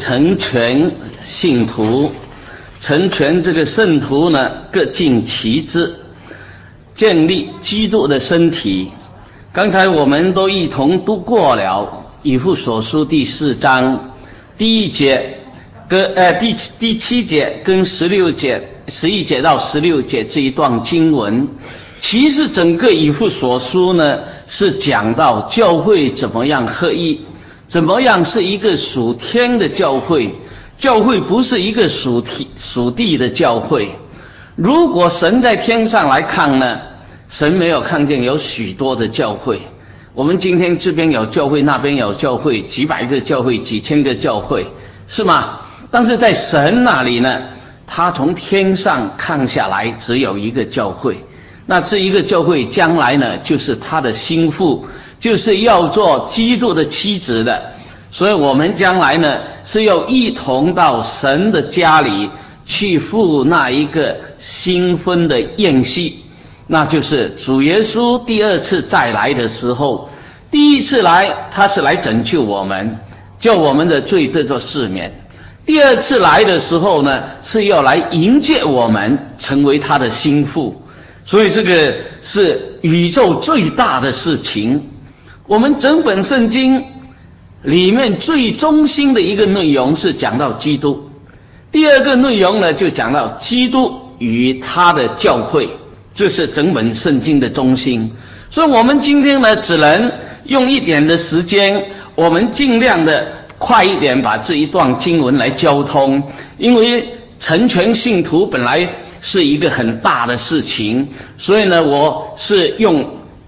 成全信徒，成全这个圣徒呢，各尽其职，建立基督的身体。刚才我们都一同读过了以弗所书第4章第1节跟第7节跟16节11节到16节这一段经文。其实整个以弗所书呢，是讲到教会怎么样合一，怎么样是一个属天的教会。教会不是一个属地的教会。如果神在天上来看呢，神没有看见有许多的教会。我们今天这边有教会，那边有教会，几百个教会，几千个教会，是吗？但是在神那里呢，他从天上看下来只有一个教会。那这一个教会将来呢，就是他的心腹，就是要做基督的妻子的。所以我们将来呢，是要一同到神的家里去赴那一个新婚的宴席。那就是主耶稣第2次再来的时候，第1次来他是来拯救我们，叫我们的罪得着赦免。第2次来的时候呢，是要来迎接我们成为他的心腹。所以这个是宇宙最大的事情。我们整本圣经里面最中心的一个内容是讲到基督，第2个内容呢就讲到基督与他的教会，这是整本圣经的中心。所以我们今天呢，只能用一点的时间，我们尽量的快一点把这一段经文来交通。因为成全信徒本来是一个很大的事情，所以呢，我是用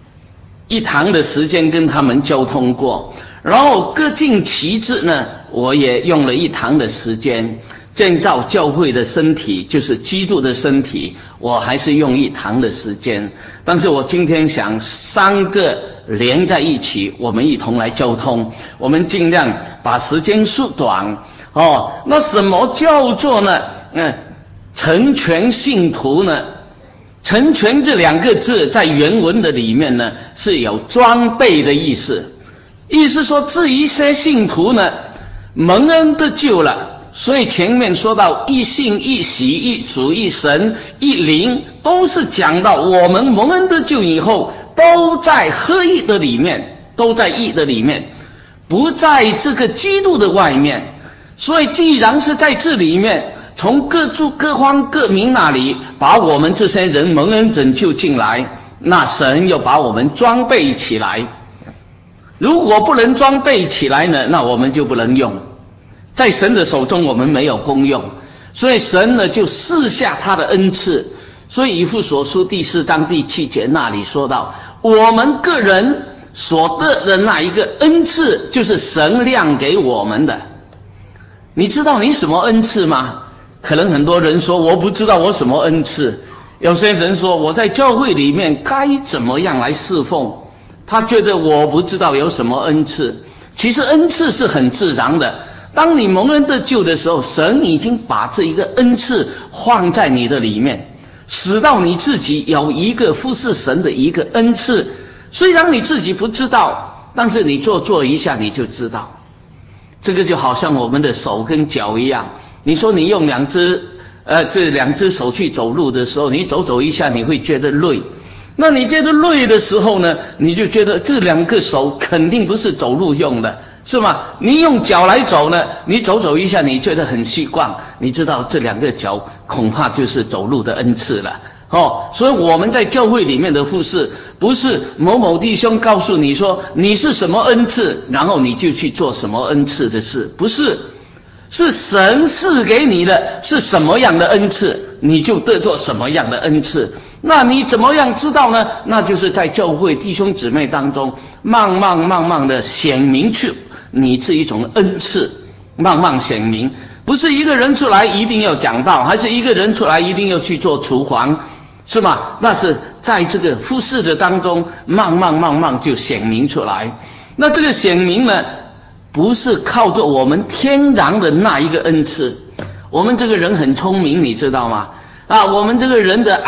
1堂的时间跟他们交通过。然后各尽其职呢，我也用了1堂的时间。建造教会的身体，就是基督的身体，我还是用1堂的时间。但是我今天想3个连在一起，我们一同来交通，我们尽量把时间缩短。那什么叫做呢？成全信徒呢？成全这2个字在原文的里面呢，是有装备的意思。意思说，这一些信徒呢，蒙恩得救了。所以前面说到一信一洗一主一神一灵，都是讲到我们蒙恩得救以后，都在合一的里面，都在义的里面，不在这个基督的外面。所以既然是在这里面，从各族各方各民那里把我们这些人蒙恩拯救进来，那神又把我们装备起来。如果不能装备起来呢，那我们就不能用。在神的手中我们没有功用，所以神呢就赐下他的恩赐。所以以弗所书第4章第7节那里说到，我们个人所得的那一个恩赐，就是神量给我们的。你知道你什么恩赐吗？可能很多人说我不知道我什么恩赐。有些人说我在教会里面该怎么样来侍奉，他觉得我不知道有什么恩赐。其实恩赐是很自然的，当你蒙恩得救的时候，神已经把这一个恩赐放在你的里面，使到你自己有一个服侍神的一个恩赐。虽然你自己不知道，但是你做一下你就知道。这个就好像我们的手跟脚一样，你说你用这2只手去走路的时候，你走一下你会觉得累。那你觉得累的时候呢，你就觉得这2个手肯定不是走路用的，是吗？你用脚来走呢，你走一下你觉得很习惯，你知道这2个脚恐怕就是走路的恩赐了。所以我们在教会里面的服事，不是某某弟兄告诉你说你是什么恩赐，然后你就去做什么恩赐的事，不是，是神赐给你的是什么样的恩赐，你就得做什么样的恩赐。那你怎么样知道呢？那就是在教会弟兄姊妹当中慢慢的显明去你这一种恩赐，慢慢显明。不是一个人出来一定要讲道，还是一个人出来一定要去做厨房，是吗？那是在这个服事的当中慢慢就显明出来。那这个显明呢，不是靠着我们天然的那一个恩赐。我们这个人很聪明，你知道吗？我们这个人的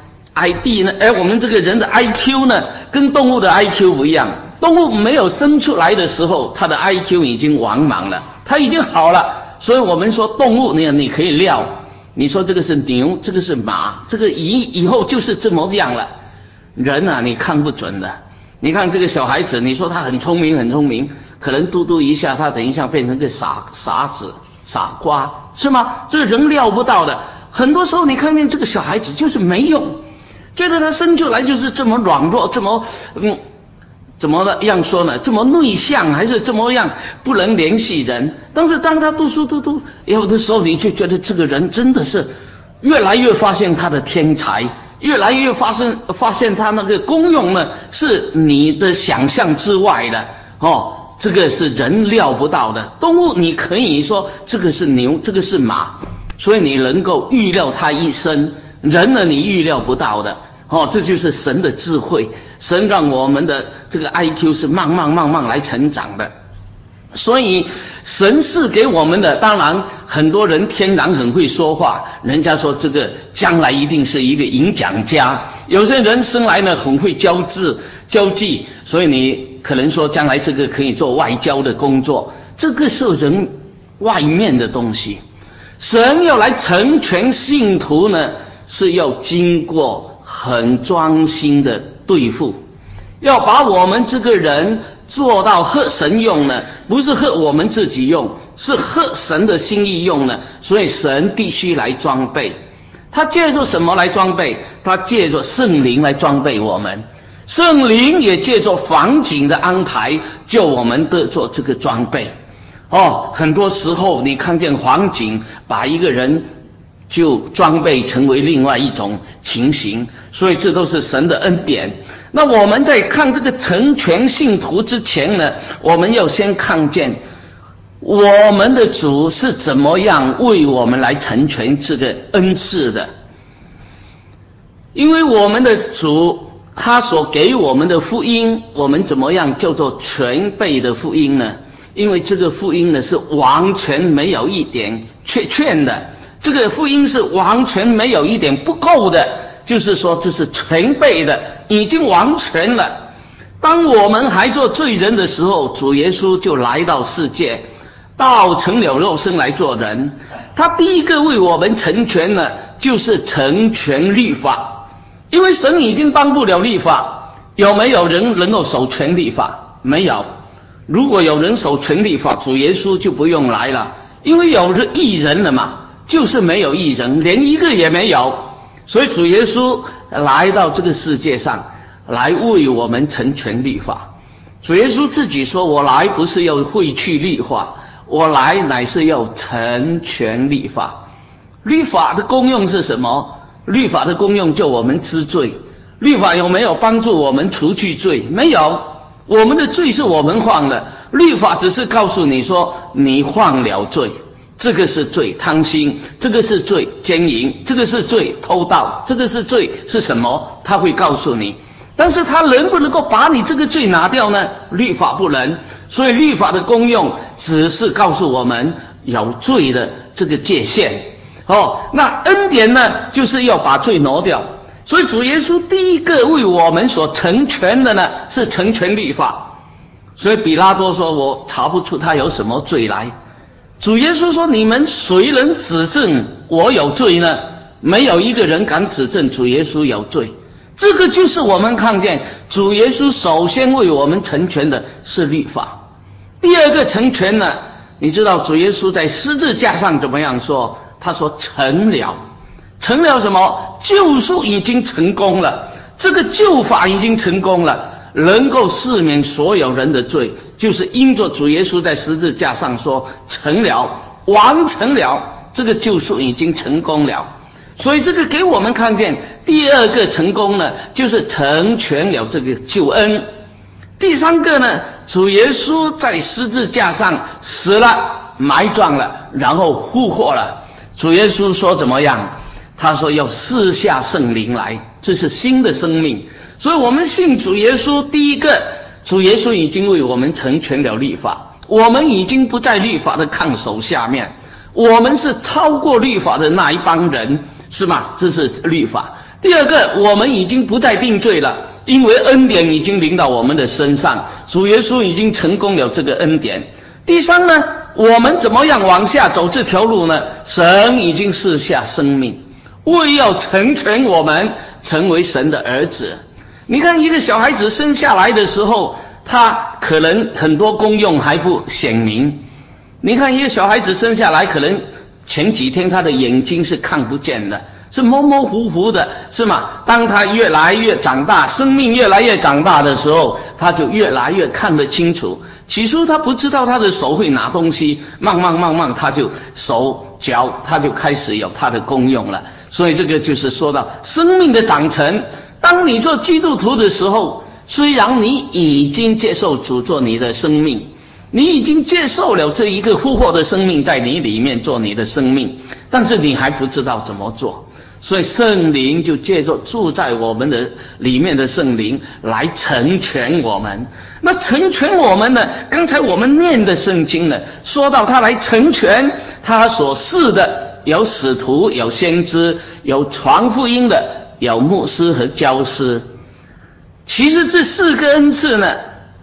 ID 呢，我们这个人的 IQ 呢，跟动物的 IQ 不一样。动物没有生出来的时候，它的 IQ 已经完满了，它已经好了， 所以我们说动物你可以料，你说这个是牛，这个是马，这个以后就是这么样了。人啊，你看不准的。你看这个小孩子，你说他很聪明很聪明，可能嘟嘟一下，他等一下变成个傻子、傻瓜，是吗？这个人料不到的。很多时候你看见这个小孩子就是没用，觉得他生出来就是这么软弱，这么怎么样说呢？这么内向，还是这么样不能联系人？但是当他读书，有的时候你就觉得这个人真的是越来越发现他的天才，越来越发现他那个功用呢，是你的想象之外的哦。这个是人料不到的。动物你可以说这个是牛，这个是马，所以你能够预料他一生。人呢，你预料不到的哦。这就是神的智慧，神让我们的这个 IQ 是慢慢来成长的。所以神赐给我们的，当然很多人天然很会说话，人家说这个将来一定是一个演讲家。有些人生来呢很会交际，所以你可能说将来这个可以做外交的工作，这个是人外面的东西。神要来成全信徒呢，是要经过很专心的对付，要把我们这个人做到合神用呢，不是合我们自己用，是合神的心意用呢。所以神必须来装备，他借助什么来装备？他借助圣灵来装备我们，圣灵也借助环境的安排，叫我们得做这个装备。很多时候你看见环境把一个人就装备成为另外一种情形，所以这都是神的恩典。那我们在看这个成全信徒之前呢，我们要先看见我们的主是怎么样为我们来成全这个恩赐的。因为我们的主他所给我们的福音，我们怎么样叫做全备的福音呢？因为这个福音呢是完全没有一点缺的，这个福音是完全没有一点不够的，就是说这是全备的，已经完全了。当我们还做罪人的时候，主耶稣就来到世界，道成了肉身来做人。他第一个为我们成全呢，就是成全律法。因为神已经颁布了律法，有没有人能够守全律法？没有。如果有人守全律法，主耶稣就不用来了，因为有义人了嘛，就是没有义人，连一个也没有。所以主耶稣来到这个世界上，来为我们成全律法。主耶稣自己说，我来不是要废去律法，我来乃是要成全律法。律法的功用是什么？律法的功用就我们知罪。律法有没有帮助我们除去罪？没有。我们的罪是我们犯的，律法只是告诉你说你犯了罪，这个是罪贪心，这个是罪奸淫，这个是罪偷盗，这个是罪是什么？他会告诉你。但是他能不能够把你这个罪拿掉呢？律法不能。所以律法的功用只是告诉我们有罪的这个界限。那恩典呢，就是要把罪挪掉。所以主耶稣第一个为我们所成全的呢，是成全律法。所以比拉多说，我查不出他有什么罪来。主耶稣说，你们谁能指证我有罪呢？没有一个人敢指证主耶稣有罪。这个就是我们看见主耶稣首先为我们成全的是律法。第二个成全呢，你知道主耶稣在十字架上怎么样说？他说成了。成了什么？救赎已经成功了，这个救法已经成功了，能够赦免所有人的罪，就是因着主耶稣在十字架上说成了，完成了，这个救赎已经成功了。所以这个给我们看见第二个成功呢，就是成全了这个救恩。第三个呢，主耶稣在十字架上死了，埋葬了，然后复活了。主耶稣说怎么样？他说要赐下圣灵来，这是新的生命。所以我们信主耶稣，第一个，主耶稣已经为我们成全了律法，我们已经不在律法的看守下面，我们是超过律法的那一帮人，是吗？这是律法。第二个，我们已经不再定罪了，因为恩典已经临到我们的身上，主耶稣已经成功了这个恩典。第三呢， 我们怎么样往下走这条路呢？神已经赐下生命，为要成全我们成为神的儿子。你看一个小孩子生下来的时候，他可能很多功用还不显明。你看一个小孩子生下来，可能前几天他的眼睛是看不见的，是模模糊糊的，是吗？当他越来越长大，生命越来越长大的时候，他就越来越看得清楚。起初他不知道他的手会拿东西，慢慢他就手脚他就开始有他的功用了。所以这个就是说到生命的长成。当你做基督徒的时候，虽然你已经接受主做你的生命，你已经接受了这一个复活的生命在你里面做你的生命，但是你还不知道怎么做。所以圣灵就借着住在我们的里面的圣灵来成全我们。那成全我们呢，刚才我们念的圣经呢，说到他来成全他所赐的，有使徒，有先知，有传福音的，有牧师和教师。其实这4个恩赐呢，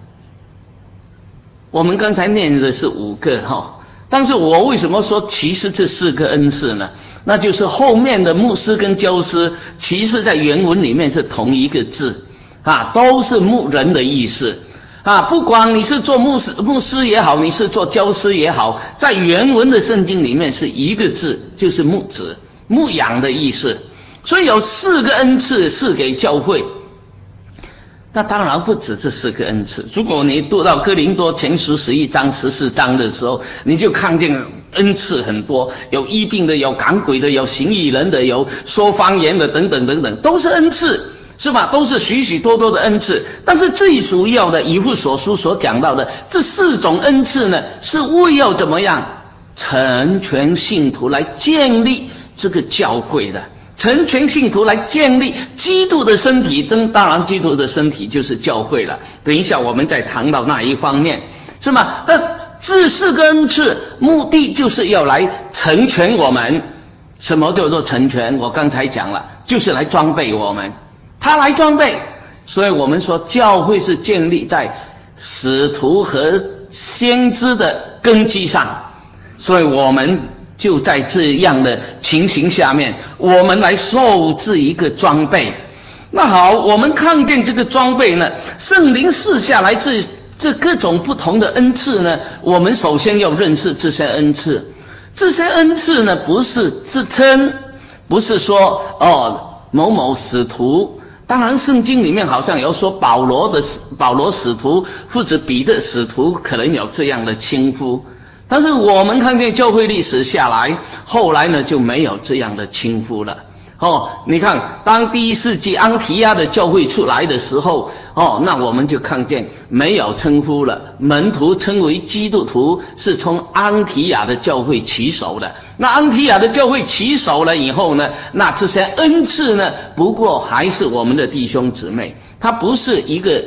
我们刚才念的是5个但是我为什么说其实这4个恩赐呢？那就是后面的牧师跟教师，其实在原文里面是同一个字都是牧人的意思不管你是做牧师也好，你是做教师也好，在原文的圣经里面是一个字，就是牧子，牧养的意思。所以有4个恩赐是给教会。那当然不止这4个恩赐。如果你读到哥林多前书11章14章的时候，你就看见恩赐很多，有医病的，有赶鬼的，有行异人的，有说方言的，等等等等，都是恩赐，是吧？都是许许多多的恩赐。但是最主要的以弗所书所讲到的这4种恩赐呢，是为要怎么样成全信徒，来建立这个教会的，成全信徒，来建立基督的身体。当然基督的身体就是教会了，等一下我们再谈到那一方面，是吗？那这4个恩赐目的就是要来成全我们。什么叫做成全？我刚才讲了，就是来装备我们，他来装备。所以我们说教会是建立在使徒和先知的根基上，所以我们就在这样的情形下面，我们来受制一个装备。那好，我们看见这个装备呢，圣灵赐下来这各种不同的恩赐呢，我们首先要认识这些恩赐。这些恩赐呢，不是自称，不是说某某使徒。当然圣经里面好像有说保罗使徒或者彼得使徒，可能有这样的称呼。但是我们看见教会历史下来，后来呢就没有这样的称呼了。你看当第1世纪安提亚的教会出来的时候，那我们就看见没有称呼了，门徒称为基督徒是从安提亚的教会起手的。那安提亚的教会起手了以后呢，那这些恩赐呢，不过还是我们的弟兄姊妹，它不是一个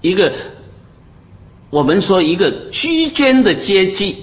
我们说一个居间的阶级。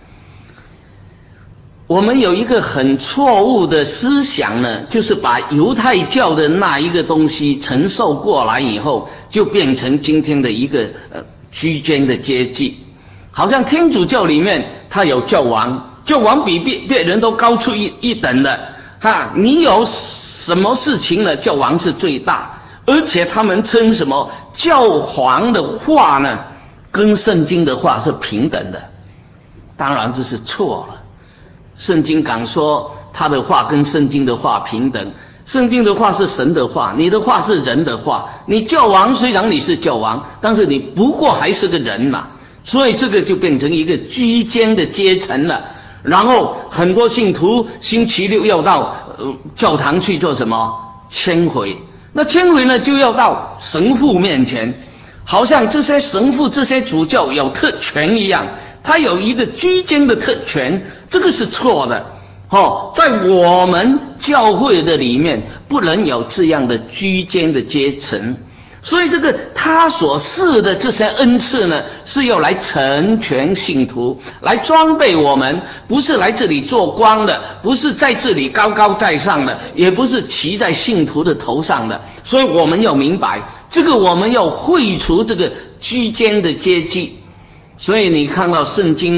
我们有一个很错误的思想呢，就是把犹太教的那一个东西承受过来以后，就变成今天的一个居间的阶级。好像天主教里面他有教王，教王比别人都高出一等的你有什么事情呢，教王是最大，而且他们称什么教皇的话呢，跟圣经的话是平等的。当然这是错了。圣经讲说他的话跟圣经的话平等，圣经的话是神的话，你的话是人的话。你教王虽然你是教王，但是你不过还是个人嘛，所以这个就变成一个居间的阶层了。然后很多信徒星期六要到教堂去做什么签回，那签回呢就要到神父面前，好像这些神父这些主教有特权一样，他有一个居间的特权，这个是错的。在我们教会的里面不能有这样的居间的阶层。所以这个他所赐的这些恩赐呢，是要来成全信徒，来装备我们，不是来这里做光的，不是在这里高高在上的，也不是骑在信徒的头上的。所以我们要明白这个，我们要废除这个居间的阶级。所以你看到圣经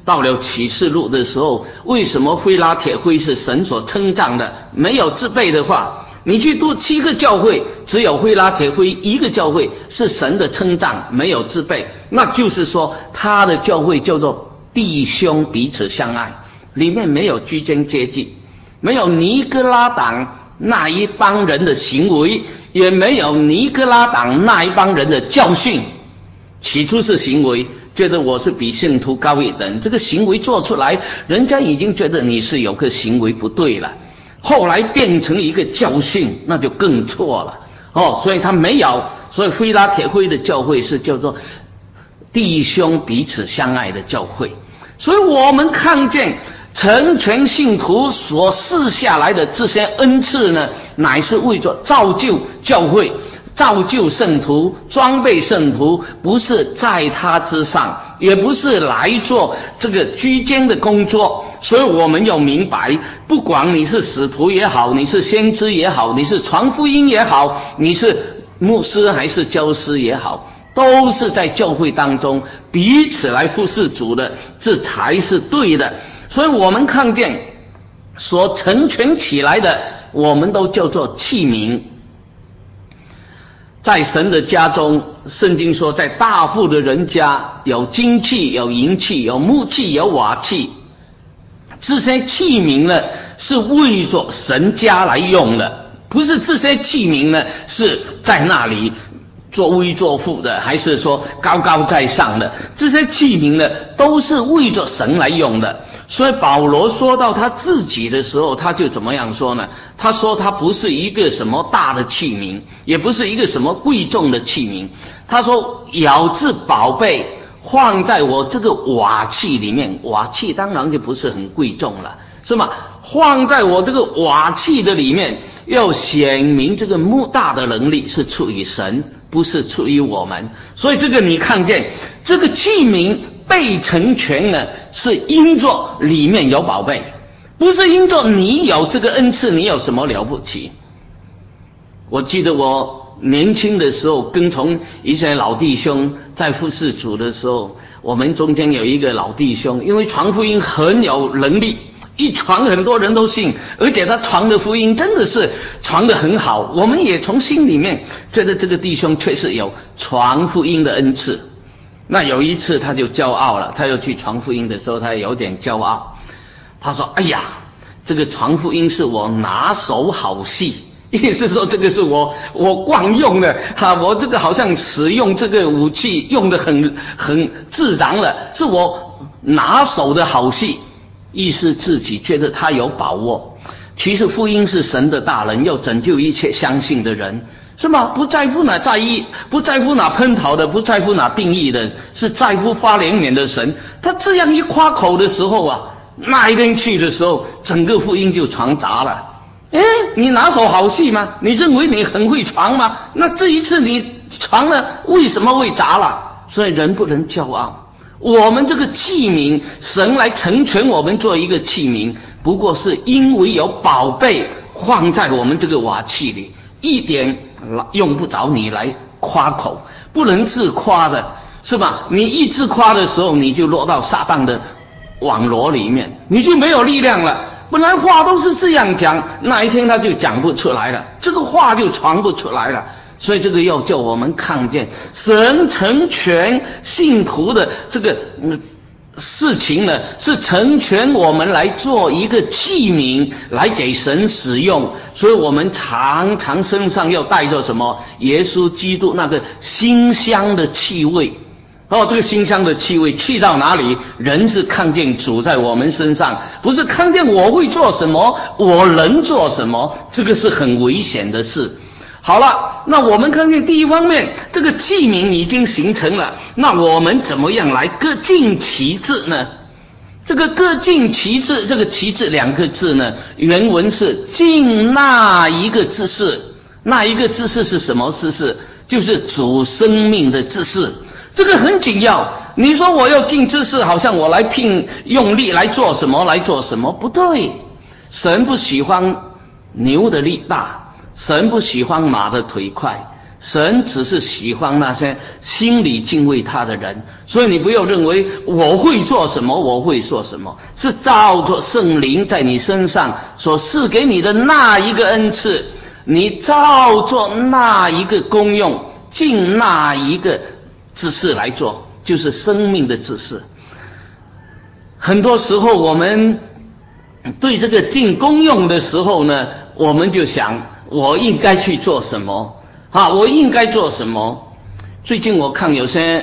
到了启示录的时候，为什么非拉铁非是神所称赞的？没有自备的话，你去读7个教会，只有非拉铁非一个教会是神的称赞，没有自备，那就是说他的教会叫做弟兄彼此相爱，里面没有居间阶级，没有尼哥拉党那一帮人的行为，也没有尼哥拉党那一帮人的教训。起初是行为，觉得我是比信徒高一等，这个行为做出来，人家已经觉得你是有个行为不对了，后来变成一个教训，那就更错了所以他没有，所以非拉铁非的教会是叫做弟兄彼此相爱的教会。所以我们看见成全信徒所赐下来的这些恩赐呢，乃是为着造就教会，造就圣徒，装备圣徒，不是在他之上，也不是来做这个居间的工作。所以我们要明白，不管你是使徒也好，你是先知也好，你是传福音也好，你是牧师还是教师也好，都是在教会当中彼此来服侍主的，这才是对的。所以我们看见所成全起来的，我们都叫做器皿。在神的家中，圣经说在大富的人家有金器，有银器，有木器，有瓦器，这些器皿呢是为着神家来用的，不是这些器皿呢是在那里作威作福的，还是说高高在上的，这些器皿呢都是为着神来用的。所以保罗说到他自己的时候，他就怎么样说呢？他说他不是一个什么大的器皿，也不是一个什么贵重的器皿，他说咬制宝贝放在我这个瓦器里面，瓦器当然就不是很贵重了，是吗？放在我这个瓦器的里面，要显明这个莫大的能力是出于神，不是出于我们。所以这个你看见这个器皿被成全呢，是因着里面有宝贝，不是因着你有这个恩赐，你有什么了不起。我记得我年轻的时候跟从一些老弟兄在服侍主的时候，我们中间有一个老弟兄，因为传福音很有能力，一传很多人都信，而且他传的福音真的是传得很好，我们也从心里面觉得这个弟兄确实有传福音的恩赐。那有一次他就骄傲了，他要去传福音的时候，他有点骄傲，他说哎呀，这个传福音是我拿手好戏，意思说这个是我惯用的我这个好像使用这个武器用得很自然了，是我拿手的好戏，意思自己觉得他有把握。其实福音是神的大能，要拯救一切相信的人，是吗？不在乎哪在意，不在乎哪喷跑的，不在乎哪定义的，是在乎发怜悯的神。他这样一夸口的时候那一天去的时候，整个福音就传杂了。你拿手好戏吗？你认为你很会传吗？那这一次你传了，为什么会杂了？所以人不能骄傲。我们这个器皿，神来成全我们做一个器皿，不过是因为有宝贝放在我们这个瓦器里，一点用不着你来夸口，不能自夸的，是吧？你一自夸的时候，你就落到撒旦的网罗里面，你就没有力量了。本来话都是这样讲，那一天他就讲不出来了，这个话就传不出来了。所以这个要叫我们看见神成全信徒的这个事情呢，是成全我们来做一个器皿来给神使用。所以我们常常身上要带着什么？耶稣基督那个馨香的气味。这个馨香的气味去到哪里，人是看见主在我们身上，不是看见我会做什么，我能做什么，这个是很危险的事。好了，那我们看见第一方面，这个器皿已经形成了，那我们怎么样来各尽其职呢？这个各尽其职，这个其职两个字呢，原文是尽那一个之事。那一个之事是什么之事？就是主生命的之事。这个很紧要。你说我要尽之事，好像我来用力来做什么来做什么，不对。神不喜欢牛的力大，神不喜欢马的腿快， 神只是喜欢那些心里敬畏他的人。所以你不要认为我会做什么，我会做什么，是照着圣灵在你身上所赐给你的那一个恩赐，你照着那一个功用，尽那一个之事来做，就是生命的之事。很多时候我们对这个尽功用的时候呢，我们就想我应该去做什么我应该做什么。最近我看有些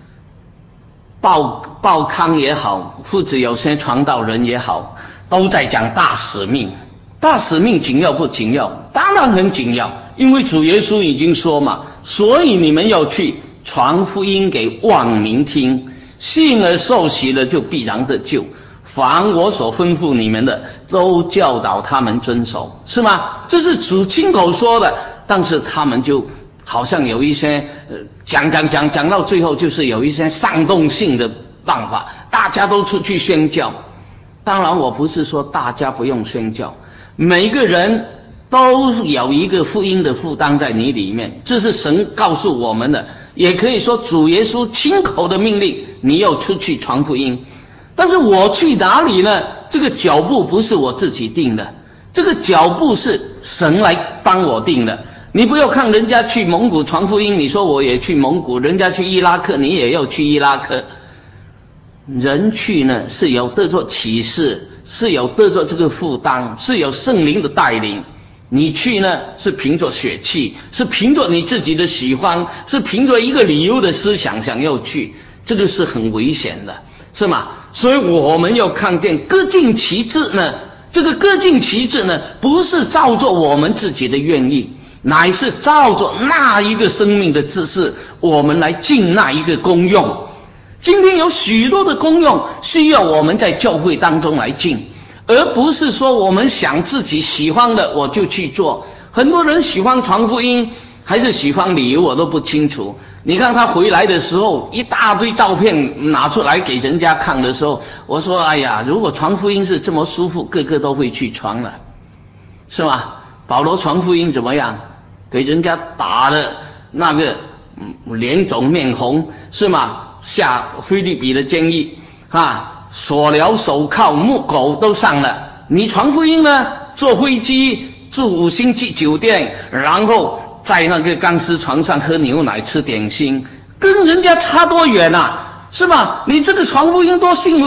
报刊也好，或者有些传道人也好，都在讲大使命。大使命紧要不紧要？当然很紧要，因为主耶稣已经说嘛，所以你们要去传福音给万民听，信而受洗了就必然得救，凡我所吩咐你们的都教导他们遵守，是吗？这是主亲口说的。但是他们就好像有一些讲到最后，就是有一些煽动性的办法，大家都出去宣教。当然我不是说大家不用宣教，每个人都有一个福音的负担在你里面，这是神告诉我们的，也可以说主耶稣亲口的命令，你要出去传福音。但是我去哪里呢？这个脚步不是我自己定的，这个脚步是神来帮我定的。你不要看人家去蒙古传福音，你说我也去蒙古，人家去伊拉克，你也要去伊拉克。人去呢是有得着启示，是有得着这个负担，是有圣灵的带领。你去呢是凭着血气，是凭着你自己的喜欢，是凭着一个理由的思想想要去，这个是很危险的，是吗？所以我们要看见各尽其志呢，这个各尽其志呢，不是照着我们自己的愿意，乃是照着那一个生命的知识，我们来尽那一个功用。今天有许多的功用需要我们在教会当中来尽，而不是说我们想自己喜欢的我就去做。很多人喜欢传福音还是喜欢旅游，我都不清楚。你看他回来的时候一大堆照片拿出来给人家看的时候，我说哎呀，如果传福音是这么舒服，个个都会去传了，是吗？保罗传福音怎么样？给人家打的那个脸肿面红，是吗？下腓立比的监狱锁了手铐，木狗都上了。你传福音呢，坐飞机住5星级酒店，然后在那个钢丝床上喝牛奶吃点心，跟人家差多远啊，是吧？你这个传福音多幸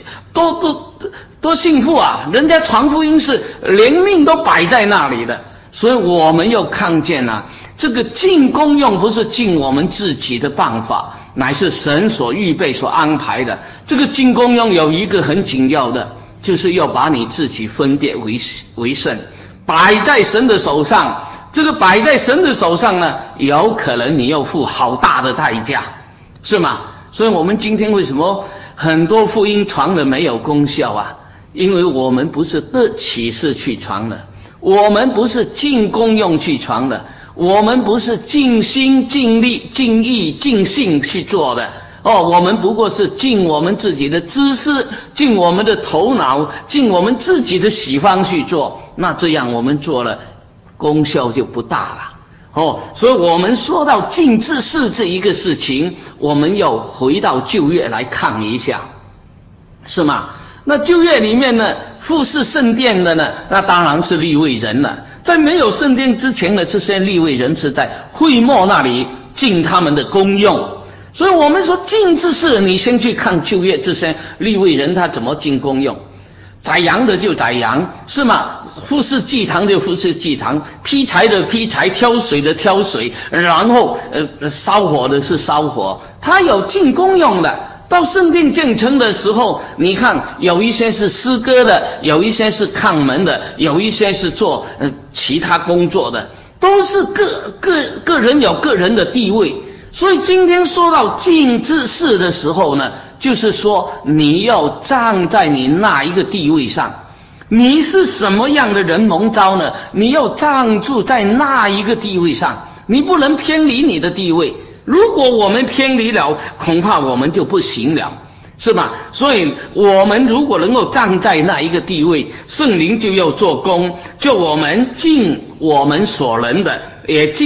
福啊！人家传福音是连命都摆在那里的。所以我们要看见这个尽功用不是尽我们自己的办法，乃是神所预备所安排的。这个尽功用有一个很紧要的，就是要把你自己分别为圣，摆在神的手上。这个摆在神的手上呢，有可能你要付好大的代价，是吗？所以我们今天为什么很多福音传了没有功效因为我们不是得启示去传的，我们不是尽功用去传的，我们不是尽心尽力尽意尽性去做的我们不过是尽我们自己的知识，尽我们的头脑，尽我们自己的喜欢去做。那这样我们做了，功效就不大了所以我们说到尽知识这一个事情，我们要回到旧约来看一下，是吗？那旧约里面呢，服侍圣殿的呢，那当然是利未人了。在没有圣殿之前呢，这些利未人是在会幕那里尽他们的功用。所以我们说尽知识，你先去看旧约这些利未人他怎么尽功用。宰羊的就宰羊，是吗？服侍祭坛就服侍祭坛，劈柴的劈柴，挑水的挑水，然后烧火的是烧火，他有尽功用的。到圣殿建成的时候，你看有一些是诗歌的，有一些是看门的，有一些是做其他工作的，都是个人有个人的地位。所以今天说到尽知识的时候呢，就是说你要站在你那一个地位上，你是什么样的人蒙召呢？你要站住在那一个地位上，你不能偏离你的地位。如果我们偏离了，恐怕我们就不行了，是吧？所以我们如果能够站在那一个地位，圣灵就要做工，就我们尽我们所能的，也尽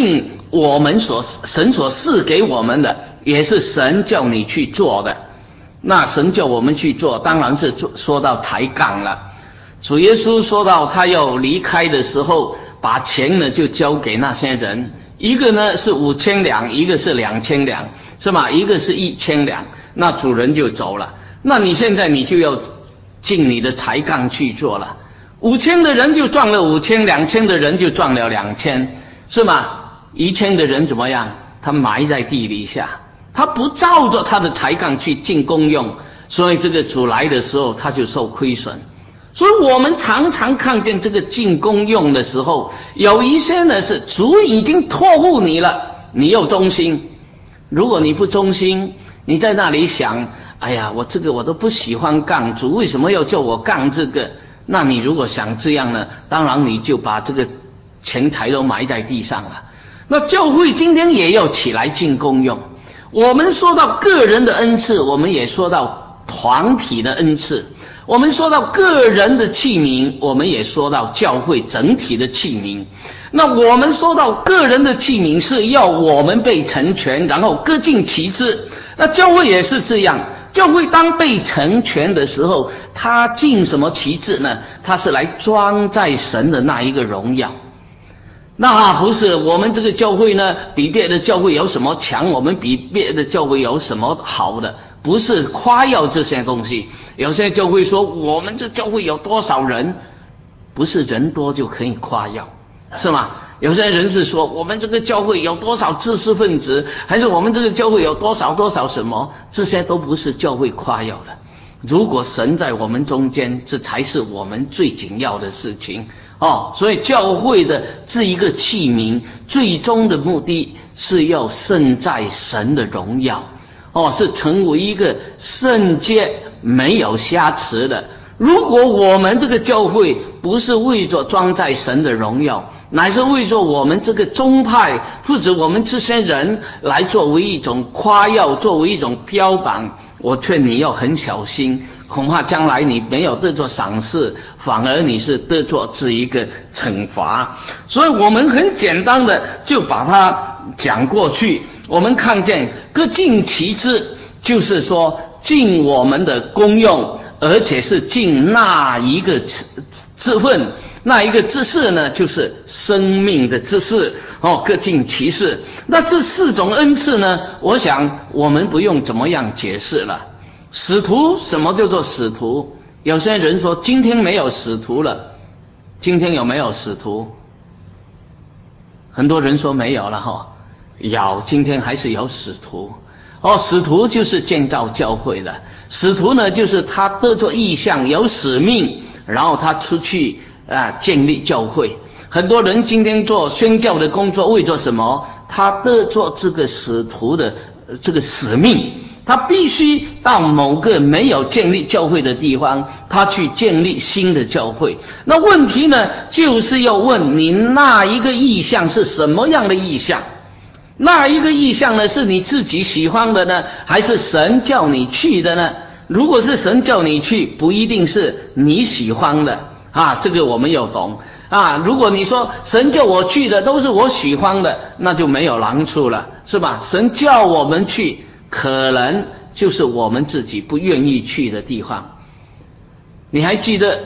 神所赐给我们的，也是神叫你去做的。那神叫我们去做，当然是说到才干了。主耶稣说到他要离开的时候，把钱呢就交给那些人，一个呢是5000两，一个是2000两，是吧？一个是1000两，那主人就走了。那你现在你就要尽你的才干去做了。5000的人就赚了5000，2000的人就赚了2000，是吗？1000的人怎么样？他埋在地底下，他不照着他的才干去尽功用，所以这个主来的时候他就受亏损。所以我们常常看见这个尽功用的时候，有一些呢是主已经托付你了，你又忠心。如果你不忠心，你在那里想，哎呀，我这个我都不喜欢干，主为什么要叫我干这个？那你如果想这样呢，当然你就把这个钱财都埋在地上了。那教会今天也要起来尽功用。我们说到个人的恩赐，我们也说到团体的恩赐。我们说到个人的器皿，我们也说到教会整体的器皿。那我们说到个人的器皿是要我们被成全，然后各尽其职。那教会也是这样，教会当被成全的时候，他尽什么其职呢？他是来装在神的那一个荣耀。那不是我们这个教会呢比别的教会有什么强，我们比别的教会有什么好的，不是夸耀这些东西。有些教会说我们这教会有多少人，不是人多就可以夸耀，是吗？有些人是说我们这个教会有多少知识分子，还是我们这个教会有多少什么，这些都不是教会夸耀的。如果神在我们中间，这才是我们最紧要的事情所以教会的这一个器皿，最终的目的是要盛载神的荣耀是成为一个圣洁没有瑕疵的。如果我们这个教会不是为着装载神的荣耀，乃是为着我们这个宗派或者我们这些人来作为一种夸耀，作为一种标榜，我劝你要很小心，恐怕将来你没有得着赏识，反而你是得着这一个惩罚。所以我们很简单的就把它讲过去。我们看见各尽其职，就是说尽我们的功用，而且是尽那一个职分，那一个职事呢，就是生命的职事各尽其事。那这4种恩赐呢，我想我们不用怎么样解释了。使徒，什么叫做使徒？有些人说今天没有使徒了，今天有没有使徒？很多人说没有了有，今天还是有使徒使徒就是建造教会的。使徒呢，就是他得着意向，有使命，然后他出去建立教会。很多人今天做宣教的工作，为做什么？他得着这个使徒的这个使命，他必须到某个没有建立教会的地方，他去建立新的教会。那问题呢，就是要问你那一个意向是什么样的意向？那一个意向呢，是你自己喜欢的呢，还是神叫你去的呢？如果是神叫你去，不一定是你喜欢的这个我们要懂如果你说神叫我去的都是我喜欢的，那就没有难处了，是吧？神叫我们去，可能就是我们自己不愿意去的地方。你还记得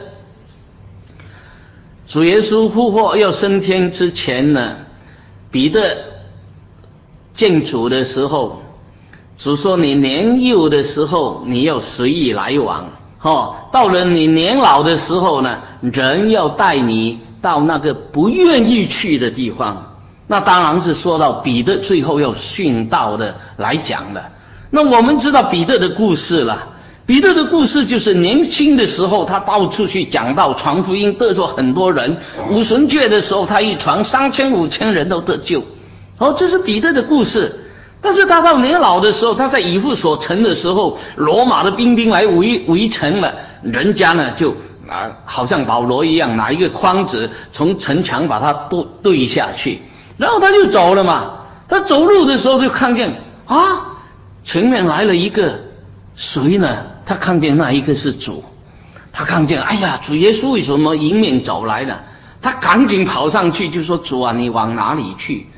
主耶稣复活要升天之前呢，彼得见主的时候，主说你年幼的时候你要随意来往到了你年老的时候呢，人要带你到那个不愿意去的地方。那当然是说到彼得最后要殉道的来讲的。那我们知道彼得的故事了。彼得的故事就是年轻的时候他到处去讲道传福音，得着很多人。五旬节的时候他一传3000、5000人都得救这是彼得的故事。但是他到年老的时候，他在以弗所城的时候，罗马的兵丁来围城了，人家呢就好像保罗一样，拿一个筐子从城墙把他对下去，然后他就走了嘛。他走路的时候就看见前面来了一个谁呢？他看见那一个是主，他看见哎呀，主耶稣为什么迎面走来了？他赶紧跑上去就说：主啊，你往哪里去？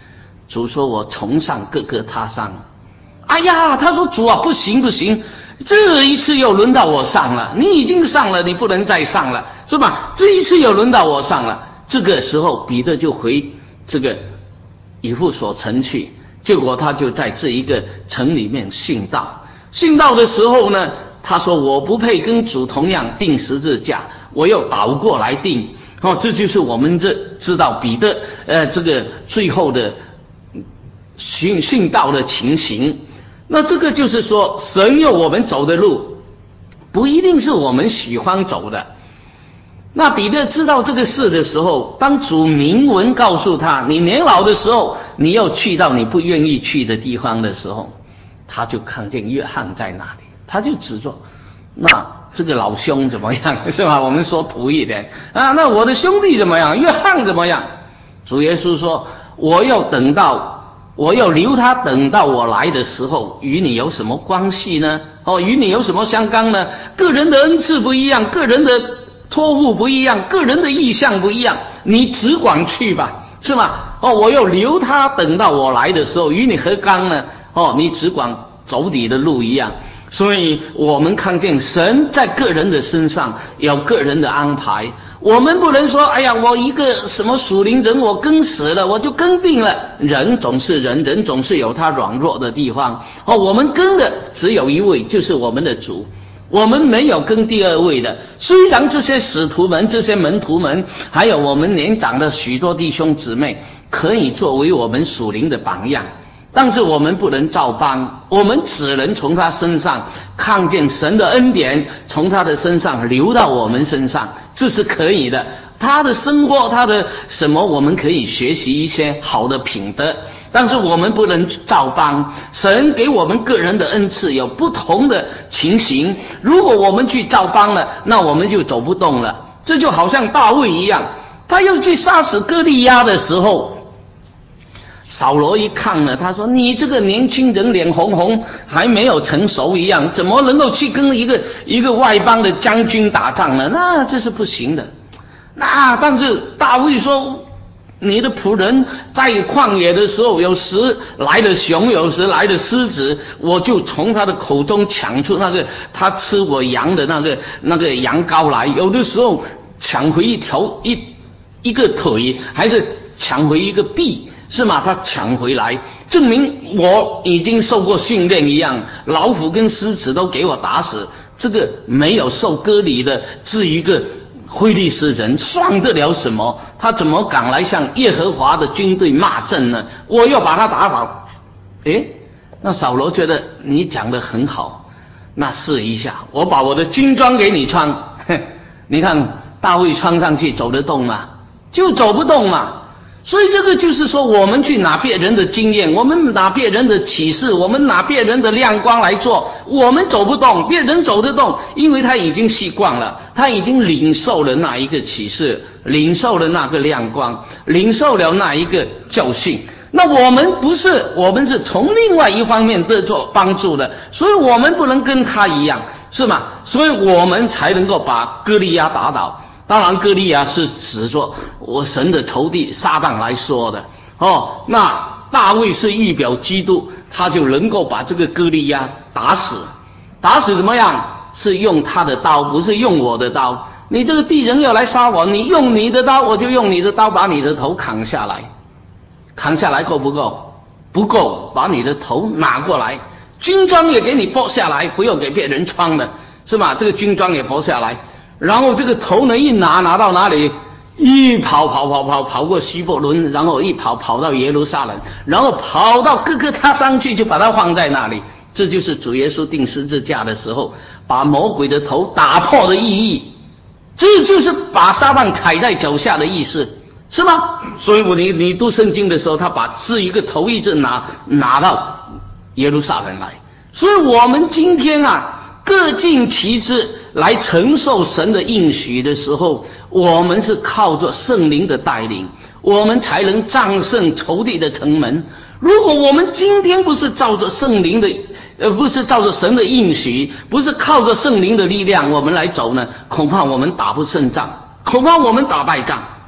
主说我从上各个他上。哎呀，他说主啊，不行不行，这一次又轮到我上了，你已经上了，你不能再上了，是吧？这一次又轮到我上了。这个时候彼得就回这个以弗所城去，结果他就在这一个城里面殉道。殉道的时候呢，他说我不配跟主同样钉十字架，我又倒过来钉。这就是我们知道彼得这个最后的殉道的情形。那这个就是说，神要我们走的路不一定是我们喜欢走的。那彼得知道这个事的时候，当主明文告诉他你年老的时候你要去到你不愿意去的地方的时候，他就看见约翰在那里，他就指着那这个老兄怎么样，是吧？我们说土一点啊，那我的兄弟怎么样？约翰怎么样？主耶稣说我要留他等到我来的时候，与你有什么关系呢？与你有什么相干呢？个人的恩赐不一样，个人的托付不一样，个人的意向不一样，你只管去吧，是吗？我要留他等到我来的时候，与你何干呢？你只管走你的路一样。所以我们看见神在个人的身上有个人的安排，我们不能说哎呀，我一个什么属灵人我跟死了，我就跟定了。人总是人总是有他软弱的地方。我们跟的只有一位，就是我们的主，我们没有跟第二位的。虽然这些使徒们这些门徒们还有我们年长的许多弟兄姊妹可以作为我们属灵的榜样，但是我们不能照搬，我们只能从他身上看见神的恩典从他的身上流到我们身上，这是可以的。他的生活他的什么我们可以学习一些好的品德，但是我们不能照搬。神给我们个人的恩赐有不同的情形，如果我们去照搬了，那我们就走不动了。这就好像大卫一样，他要去杀死歌利亚的时候，扫罗一看呢，他说你这个年轻人脸红红还没有成熟一样，怎么能够去跟一个外邦的将军打仗呢？那这是不行的。但是大卫说你的仆人在旷野的时候，有时来了熊，有时来了狮子，我就从他的口中抢出那个他吃我羊的那个羊羔来，有的时候抢回一个腿，还是抢回一个臂，是吗？他抢回来，证明我已经受过训练一样，老虎跟狮子都给我打死，这个没有受割礼的这一个非利士人算得了什么？他怎么敢来向耶和华的军队骂阵呢？我要把他打倒。那扫罗觉得你讲得很好，那试一下，我把我的军装给你穿。你看大卫穿上去走得动吗？就走不动嘛。所以这个就是说，我们去拿别人的经验，我们拿别人的启示，我们拿别人的亮光来做，我们走不动，别人走得动，因为他已经习惯了，他已经领受了那一个启示，领受了那个亮光，领受了那一个教训。那我们不是，我们是从另外一方面得做帮助的，所以我们不能跟他一样，是吗？所以我们才能够把歌利亚打倒。当然歌利亚是指说我神的仇敌撒旦来说的。那大卫是预表基督，他就能够把这个歌利亚打死。打死怎么样？是用他的刀，不是用我的刀。你这个敌人要来杀我，你用你的刀，我就用你的刀把你的头砍下来。砍下来够不够？不够，把你的头拿过来，军装也给你剥下来，不要给别人穿的，是吧？这个军装也剥下来，然后这个头呢一拿到哪里？一跑过希伯伦，然后一跑到耶路撒冷，然后跑到各个他山去，就把它放在那里。这就是主耶稣钉十字架的时候把魔鬼的头打破的意义，这就是把撒旦踩在脚下的意思，是吗？所以你读圣经的时候，他把这一个头一直拿到耶路撒冷来。所以我们今天各尽其职来承受神的应许的时候，我们是靠着圣灵的带领，我们才能战胜仇敌的城门。如果我们今天不是照着圣灵的不是照着神的应许，不是靠着圣灵的力量我们来走呢，恐怕我们打不胜仗，恐怕我们打败仗。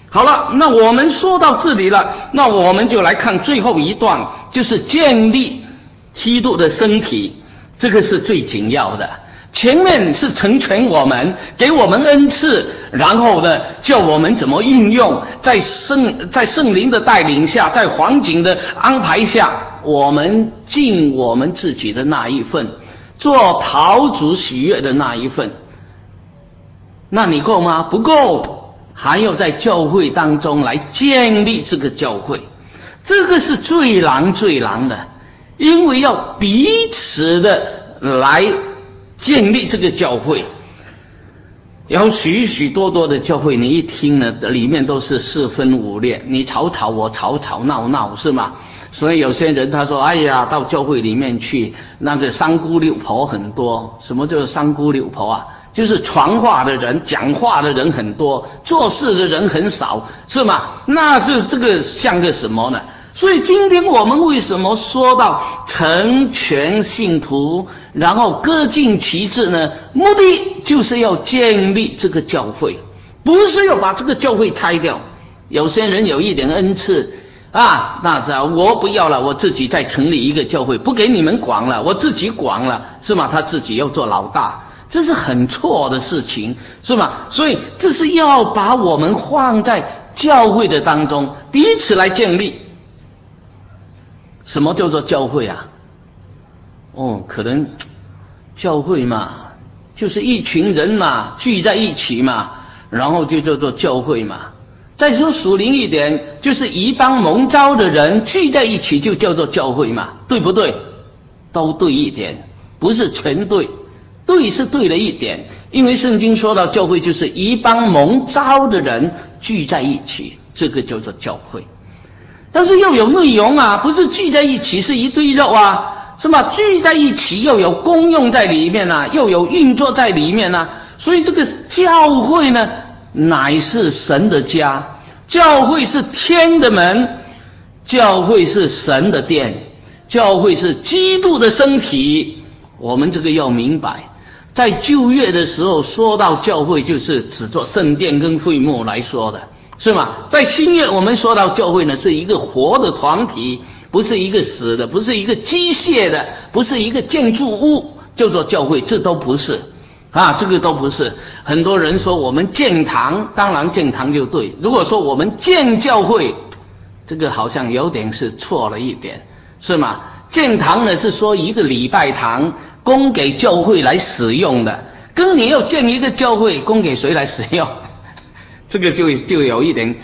好了，那我们说到这里了，那我们就来看最后一段，就是建立基督的身体，这个是最紧要的。前面是成全我们，给我们恩赐，然后呢，叫我们怎么运用，在圣灵的带领下，在环境的安排下，我们尽我们自己的那一份，做讨主喜悦的那一份。那你够吗？不够，还要在教会当中来建立这个教会，这个是最难的，因为要彼此的来建立这个教会。有许许多多的教会，你一听呢，里面都是四分五裂，你吵吵我吵吵闹闹，是吗？所以有些人他说，哎呀，到教会里面去，那个三姑六婆很多。什么叫三姑六婆啊？就是传话的人，讲话的人很多，做事的人很少，是吗？那这个像个什么呢？所以今天我们为什么说到成全信徒，然后各尽其职呢？目的就是要建立这个教会，不是要把这个教会拆掉。有些人有一点恩赐啊，那我不要了，我自己再成立一个教会，不给你们管了，我自己管了，是吗？他自己要做老大，这是很错的事情，是吗？所以这是要把我们放在教会的当中，彼此来建立。什么叫做教会啊？可能教会嘛，就是一群人嘛，聚在一起嘛，然后就叫做教会嘛。再说属灵一点，就是一帮蒙召的人聚在一起就叫做教会嘛，对不对？都对一点，不是全对，对是对了一点，因为圣经说到教会就是一帮蒙召的人聚在一起，这个叫做教会。但是又有内容啊，不是聚在一起是一堆肉啊，是吧？聚在一起又有功用在里面啊，又有运作在里面啊，所以这个教会呢，乃是神的家，教会是天的门，教会是神的殿，教会是基督的身体。我们这个要明白，在旧约的时候说到教会，就是指作圣殿跟会幕来说的，是吗？在新约我们说到教会呢，是一个活的团体，不是一个死的，不是一个机械的，不是一个建筑物，叫做教会，这都不是啊，这个都不是。很多人说我们建堂，当然建堂就对，如果说我们建教会，这个好像有点是错了一点，是吗？建堂呢是说一个礼拜堂供给教会来使用的，跟你要建一个教会供给谁来使用，这个就有一点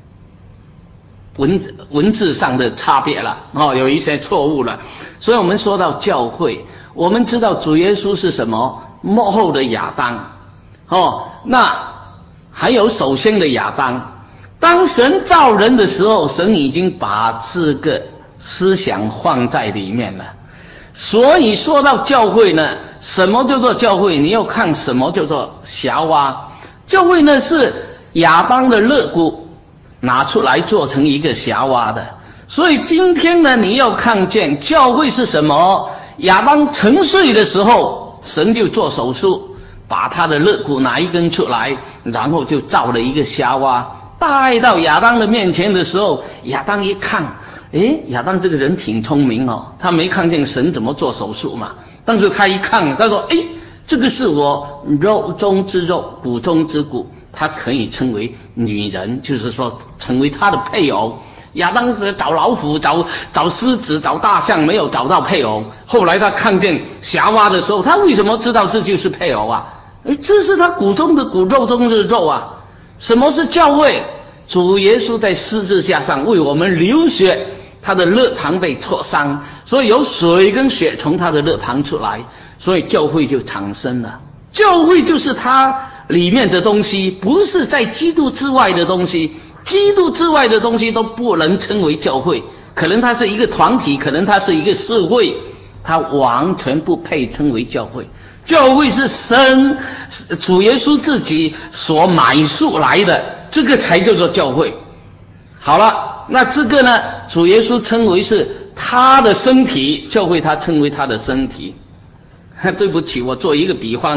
文字上的差别了，有一些错误了。所以我们说到教会，我们知道主耶稣是什么？末后的亚当，那还有首先的亚当。当神造人的时候，神已经把这个思想放在里面了。所以说到教会呢，什么叫做教会？你要看什么叫做夏娃。教会呢是亚当的肋骨拿出来做成一个夏娃的。所以今天呢，你要看见教会是什么？亚当沉睡的时候，神就做手术，把他的肋骨拿一根出来，然后就造了一个夏娃，带到亚当的面前的时候，亚当一看，亚当这个人挺聪明他没看见神怎么做手术嘛，但是他一看，他说这个是我肉中之肉，骨中之骨，他可以称为女人，就是说成为他的配偶。亚当找老虎，找狮子，找大象，没有找到配偶。后来他看见夏娃的时候，他为什么知道这就是配偶啊？这是他骨中的骨，肉中的肉啊。什么是教会？主耶稣在十字架上为我们流血，他的肋旁被挫伤，所以有水跟血从他的肋旁出来，所以教会就产生了。教会就是它里面的东西，不是在基督之外的东西。基督之外的东西都不能称为教会，可能它是一个团体，可能它是一个社会，它完全不配称为教会。教会是主耶稣自己所买赎来的，这个才叫做教会。好了，那这个呢，主耶稣称为是他的身体，教会他称为他的身体。对不起，我做一个比方，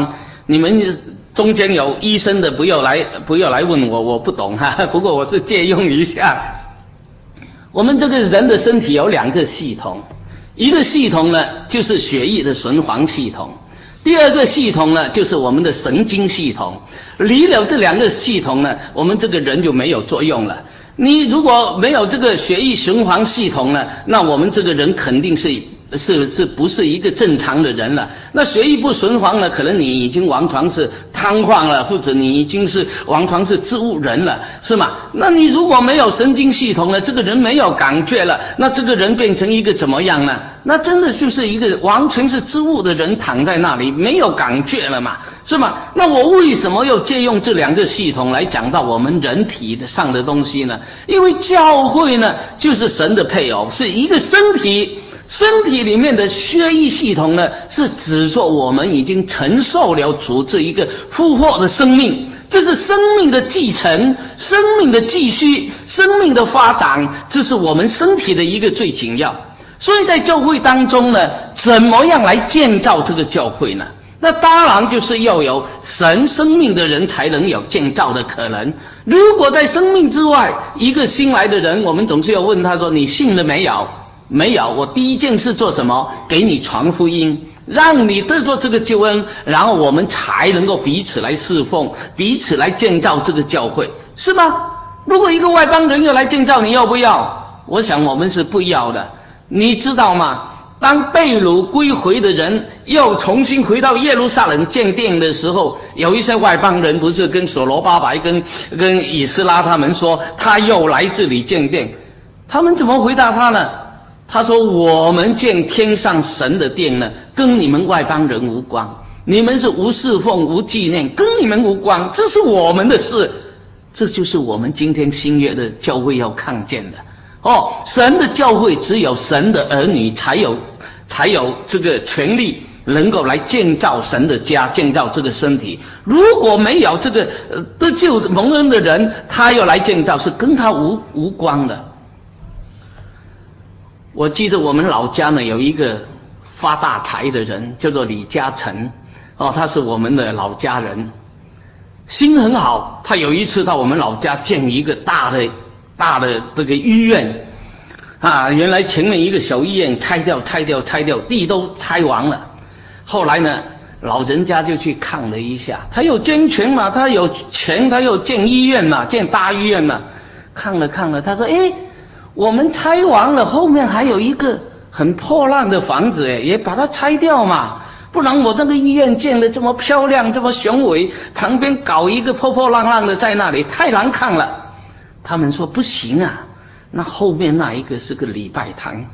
你们中间有医生的不要来问我，我不懂哈，不过我是借用一下。我们这个人的身体有2个系统，一个系统呢就是血液的循环系统，第2个系统呢就是我们的神经系统。离了这2个系统呢，我们这个人就没有作用了。你如果没有这个血液循环系统呢，那我们这个人肯定是不是一个正常的人了。那血液不循环呢，可能你已经完全是瘫痪了，或者你已经是完全是植物人了，是吗？那你如果没有神经系统呢，这个人没有感觉了，那这个人变成一个怎么样呢？那真的就是一个完全是植物的人躺在那里，没有感觉了嘛，是吗？那我为什么要借用这2个系统来讲到我们人体上的东西呢？因为教会呢就是神的配偶，是一个身体里面的血液系统呢，是指说我们已经承受了主这一个复活的生命，这是生命的继承，生命的继续，生命的发展，这是我们身体的一个最紧要。所以在教会当中呢，怎么样来建造这个教会呢？那当然就是要有神生命的人才能有建造的可能。如果在生命之外一个新来的人，我们总是要问他说，你信了没有？没有。我第一件事做什么？给你传福音，让你得着这个救恩，然后我们才能够彼此来侍奉，彼此来建造这个教会，是吗？如果一个外邦人要来建造，你要不要？我想我们是不要的。你知道吗？当被掳归回的人又重新回到耶路撒冷建殿的时候，有一些外邦人不是跟所罗巴伯跟以斯拉他们说他又来这里建殿，他们怎么回答他呢？他说，我们建天上神的殿呢，跟你们外邦人无关，你们是无侍奉无纪念，跟你们无关，这是我们的事。这就是我们今天新约的教会要看见的。神的教会只有神的儿女才有这个权利能够来建造神的家，建造这个身体。如果没有这个得救蒙恩的人，他要来建造是跟他无关的。我记得我们老家呢有一个发大财的人，叫做李嘉诚，他是我们的老家人，心很好。他有一次到我们老家建一个大的这个医院啊，原来前面一个小医院拆掉，地都拆完了。后来呢，老人家就去看了一下，他有捐钱嘛，他有钱，他有建医院嘛，建大医院嘛。看了，他说：“我们拆完了，后面还有一个很破烂的房子，也把它拆掉嘛。不然我那个医院建得这么漂亮，这么雄伟，旁边搞一个破破烂烂的在那里，太难看了。”他们说不行啊，那后面那一个是个礼拜堂，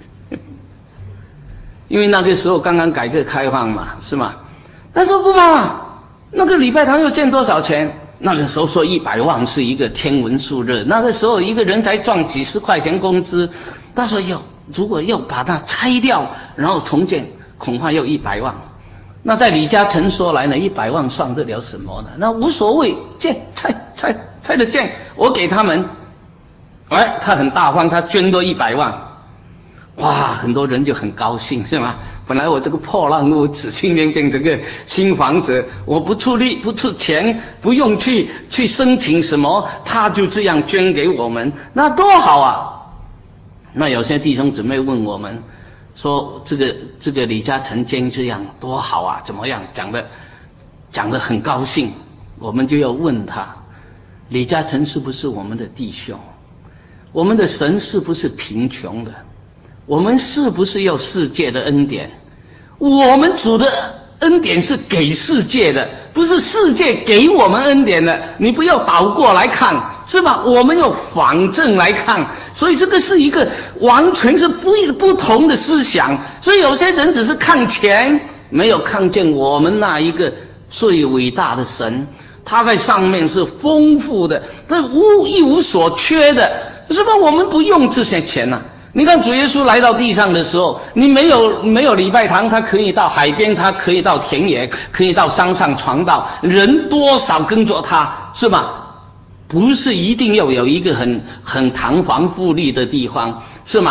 因为那个时候刚刚改革开放嘛，是吗？他说不嘛，那个礼拜堂要建多少钱？那个时候说100万是一个天文数字，那个时候一个人才赚几十块钱工资。他说如果要把它拆掉，然后重建，恐怕要100万。那在李嘉诚说来呢，100万算得了什么呢？那无所谓，拆的建，我给他们。他很大方，他捐多100万。哇，很多人就很高兴，是吗？本来我这个破烂屋子今天变成个新房子，我不出力不出钱，不用去申请什么，他就这样捐给我们，那多好啊！那有些弟兄姊妹问我们说，这个李嘉诚捐这样多好啊，怎么样？讲得很高兴，我们就要问他，李嘉诚是不是我们的弟兄？我们的神是不是贫穷的？我们是不是要世界的恩典？我们主的恩典是给世界的，不是世界给我们恩典的。你不要倒过来看，是吧？我们要反正来看，所以这个是一个完全是不同的思想。所以有些人只是看钱，没有看见我们那一个最伟大的神，他在上面是丰富的，他一无所缺的，是吧？我们不用这些钱啊。你看主耶稣来到地上的时候，你没有礼拜堂，他可以到海边，他可以到田野，可以到山上传道，人多少跟着他，是吧？不是一定要有一个很堂皇富丽的地方，是吗？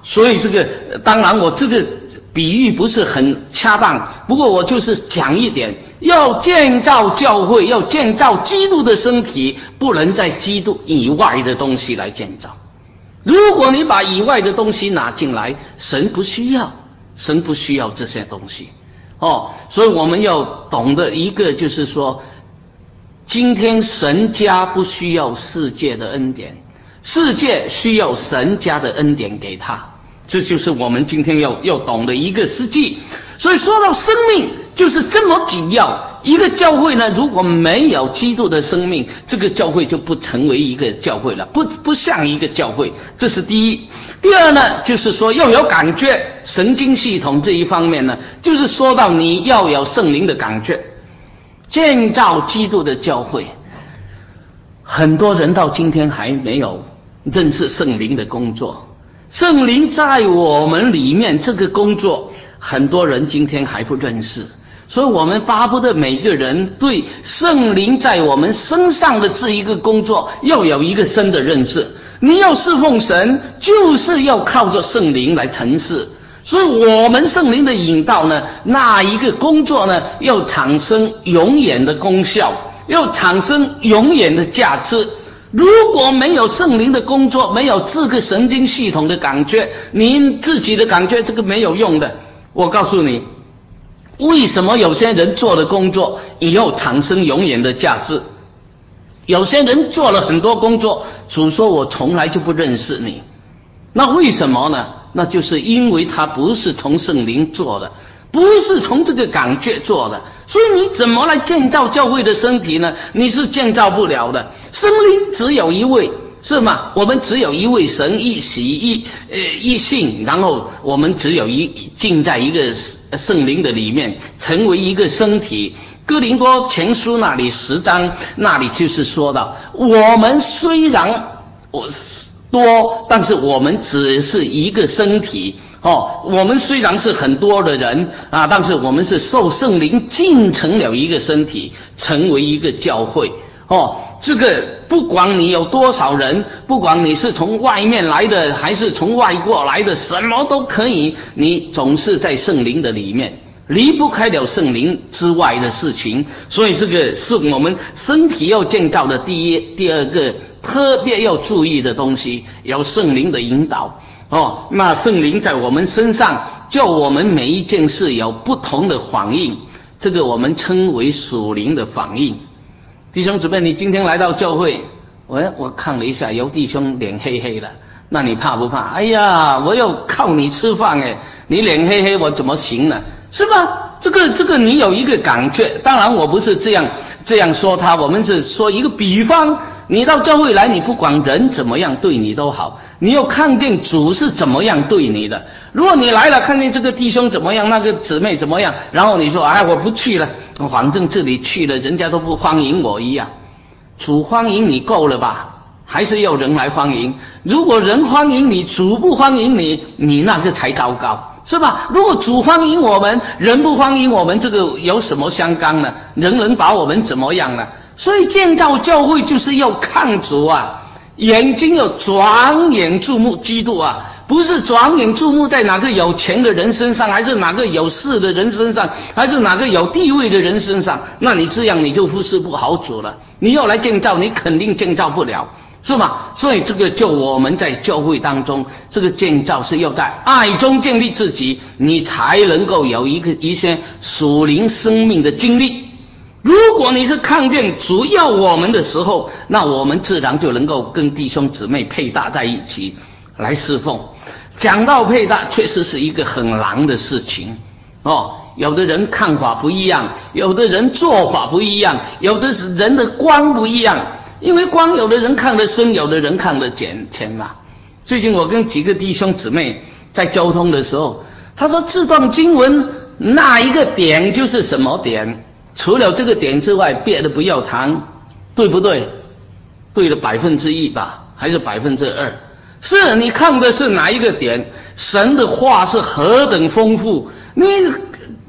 所以这个当然我这个比喻不是很恰当，不过我就是讲一点，要建造教会，要建造基督的身体，不能在基督以外的东西来建造。如果你把以外的东西拿进来，神不需要这些东西。所以我们要懂得一个，就是说今天神家不需要世界的恩典，世界需要神家的恩典给他，这就是我们今天要懂的一个实际。所以说到生命就是这么紧要，一个教会呢，如果没有基督的生命，这个教会就不成为一个教会了，不像一个教会，这是第一。第二呢，就是说要有感觉，神经系统这一方面呢，就是说到你要有圣灵的感觉。建造基督的教会，很多人到今天还没有认识圣灵的工作，圣灵在我们里面这个工作，很多人今天还不认识。所以我们巴不得每个人对圣灵在我们身上的这一个工作要有一个深的认识。你要侍奉神，就是要靠着圣灵来成事。所以我们圣灵的引导呢，那一个工作呢，要产生永远的功效，要产生永远的价值。如果没有圣灵的工作，没有这个神经系统的感觉，你自己的感觉这个没有用的。我告诉你，为什么有些人做的工作以后产生永远的价值？有些人做了很多工作，主说我从来就不认识你，那为什么呢？那就是因为他不是从圣灵做的，不是从这个感觉做的，所以你怎么来建造教会的身体呢？你是建造不了的。圣灵只有一位，是吗？我们只有一位神，一洗一信，然后我们只有浸在一个圣灵的里面，成为一个身体。哥林多前书那里10章那里就是说到，我们虽然多，但是我们只是一个身体。我们虽然是很多的人啊，但是我们是受圣灵浸成了一个身体，成为一个教会。这个不管你有多少人，不管你是从外面来的还是从外国来的，什么都可以，你总是在圣灵的里面，离不开了圣灵之外的事情。所以这个是我们身体要建造的第二个特别要注意的东西，有圣灵的引导。那圣灵在我们身上，叫我们每一件事有不同的反应，这个我们称为属灵的反应。弟兄姊妹，你今天来到教会，我看了一下，有弟兄脸黑黑的，那你怕不怕？哎呀，我要靠你吃饭你脸黑黑，我怎么行呢？是吧？这个你有一个感觉。当然我不是这样说他，我们是说一个比方。你到教会来，你不管人怎么样对你都好，你要看见主是怎么样对你的。如果你来了，看见这个弟兄怎么样，那个姊妹怎么样，然后你说我不去了，反正这里去了人家都不欢迎我一样。主欢迎你够了吧？还是要人来欢迎？如果人欢迎你，主不欢迎你，你那个才糟糕，是吧？如果主欢迎我们，人不欢迎我们，这个有什么相干呢？人能把我们怎么样呢？所以建造教会就是要看主啊，眼睛要转眼注目基督啊，不是转眼注目在哪个有钱的人身上，还是哪个有势的人身上，还是哪个有地位的人身上。那你这样你就服侍不好主了。你要来建造，你肯定建造不了，是吗？所以这个就我们在教会当中，这个建造是要在爱中建立自己，你才能够有一些属灵生命的经历。如果你是看见主要我们的时候，那我们自然就能够跟弟兄姊妹配搭在一起来侍奉。讲到配搭，确实是一个很难的事情有的人看法不一样，有的人做法不一样，有的是人的光不一样，因为光有的人看得深，有的人看得浅嘛。最近我跟几个弟兄姊妹在交通的时候，他说这段经文那一个点就是什么点，除了这个点之外别的不要谈，对不对？对了1%吧，还是2%？是，你看的是哪一个点？神的话是何等丰富，你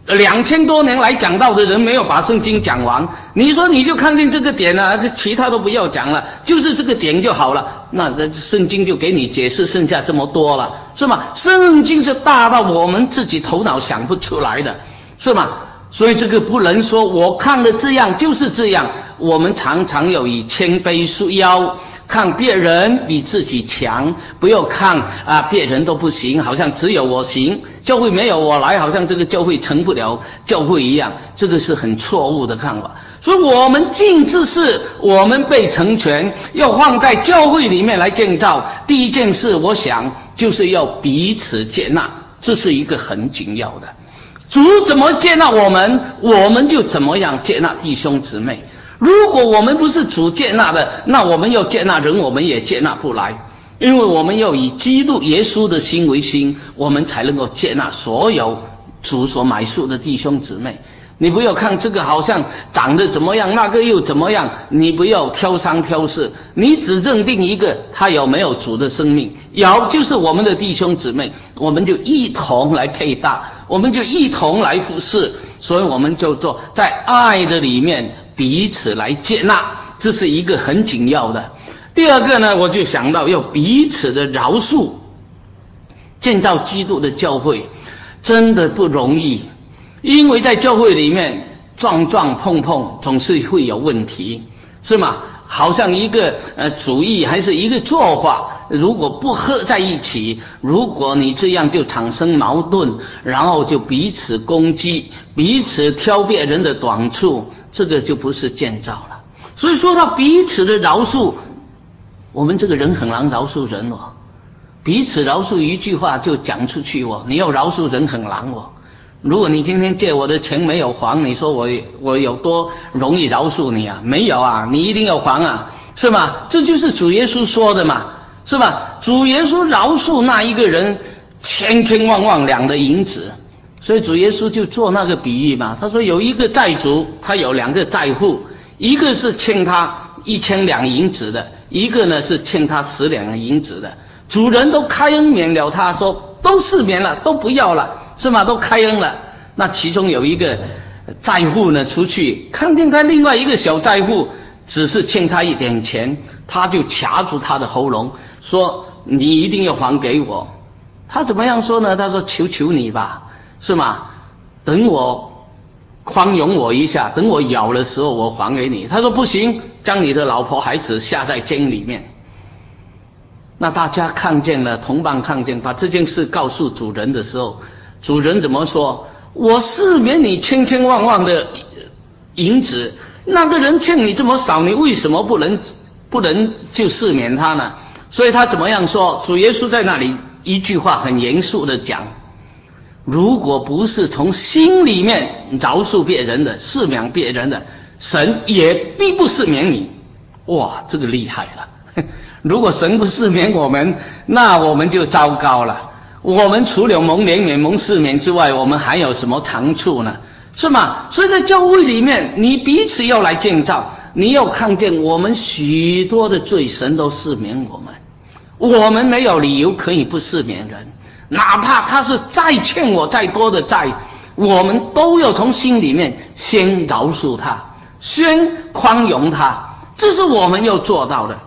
2000多年来讲道的人没有把圣经讲完，你说你就看见这个点啊，其他都不要讲了，就是这个点就好了，那圣经就给你解释剩下这么多了，是吗？圣经是大到我们自己头脑想不出来的，是吗？所以这个不能说我看了这样就是这样，我们常常要以谦卑束腰，看别人比自己强，不要看别人都不行，好像只有我行，教会没有我来，好像这个教会成不了教会一样，这个是很错误的看法。所以我们尽之事，我们被成全，要放在教会里面来建造。第一件事，我想就是要彼此接纳，这是一个很紧要的。主怎么接纳我们，我们就怎么样接纳弟兄姊妹。如果我们不是主接纳的，那我们要接纳人，我们也接纳不来，因为我们要以基督耶稣的心为心，我们才能够接纳所有主所买赎的弟兄姊妹。你不要看这个好像长得怎么样，那个又怎么样，你不要挑三挑四，你只认定一个他有没有主的生命，有就是我们的弟兄姊妹，我们就一同来配搭，我们就一同来服侍，所以我们就做在爱的里面彼此来接纳，这是一个很紧要的。第二个呢，我就想到要彼此的饶恕，建造基督的教会真的不容易，因为在教会里面撞撞碰碰总是会有问题，是吗？好像一个主义还是一个做法，如果不合在一起，如果你这样就产生矛盾，然后就彼此攻击，彼此挑别人的短处，这个就不是建造了。所以说到彼此的饶恕，我们这个人很难饶恕人哦。彼此饶恕一句话就讲出去哦，你要饶恕人很难哦。如果你今天借我的钱没有还，你说我有多容易饶恕你啊？没有啊，你一定要还啊，是吗？这就是主耶稣说的嘛，是吧？主耶稣饶恕那一个人千千万万两的银子，所以主耶稣就做那个比喻嘛，他说有一个债主，他有2个债户，一个是欠他1000两银子的，一个呢是欠他10两银子的。主人都开恩免了他，说都赦免了，都不要了，是吗？都开恩了。那其中有一个债户呢，出去看见他另外一个小债户只是欠他一点钱，他就卡住他的喉咙，说你一定要还给我。他怎么样说呢？他说求求你吧，是吗？等我宽容我一下，等我咬的时候我还给你。他说不行，将你的老婆孩子下在监里面。那大家看见了，同伴看见，把这件事告诉主人的时候，主人怎么说？我赦免你千千万万的银子，那个人欠你这么少，你为什么不能就赦免他呢？所以他怎么样说？主耶稣在那里一句话很严肃的讲，如果不是从心里面饶恕别人的，赦免别人的，神也必不赦免你。哇，这个厉害了。如果神不赦免我们，那我们就糟糕了。我们除了蒙怜悯蒙赦免之外，我们还有什么长处呢？是吗？所以在教会里面，你彼此要来建造，你要看见我们许多的罪神都赦免我们，我们没有理由可以不赦免人，哪怕他是再欠我再多的债，我们都要从心里面先饶恕他，先宽容他，这是我们要做到的。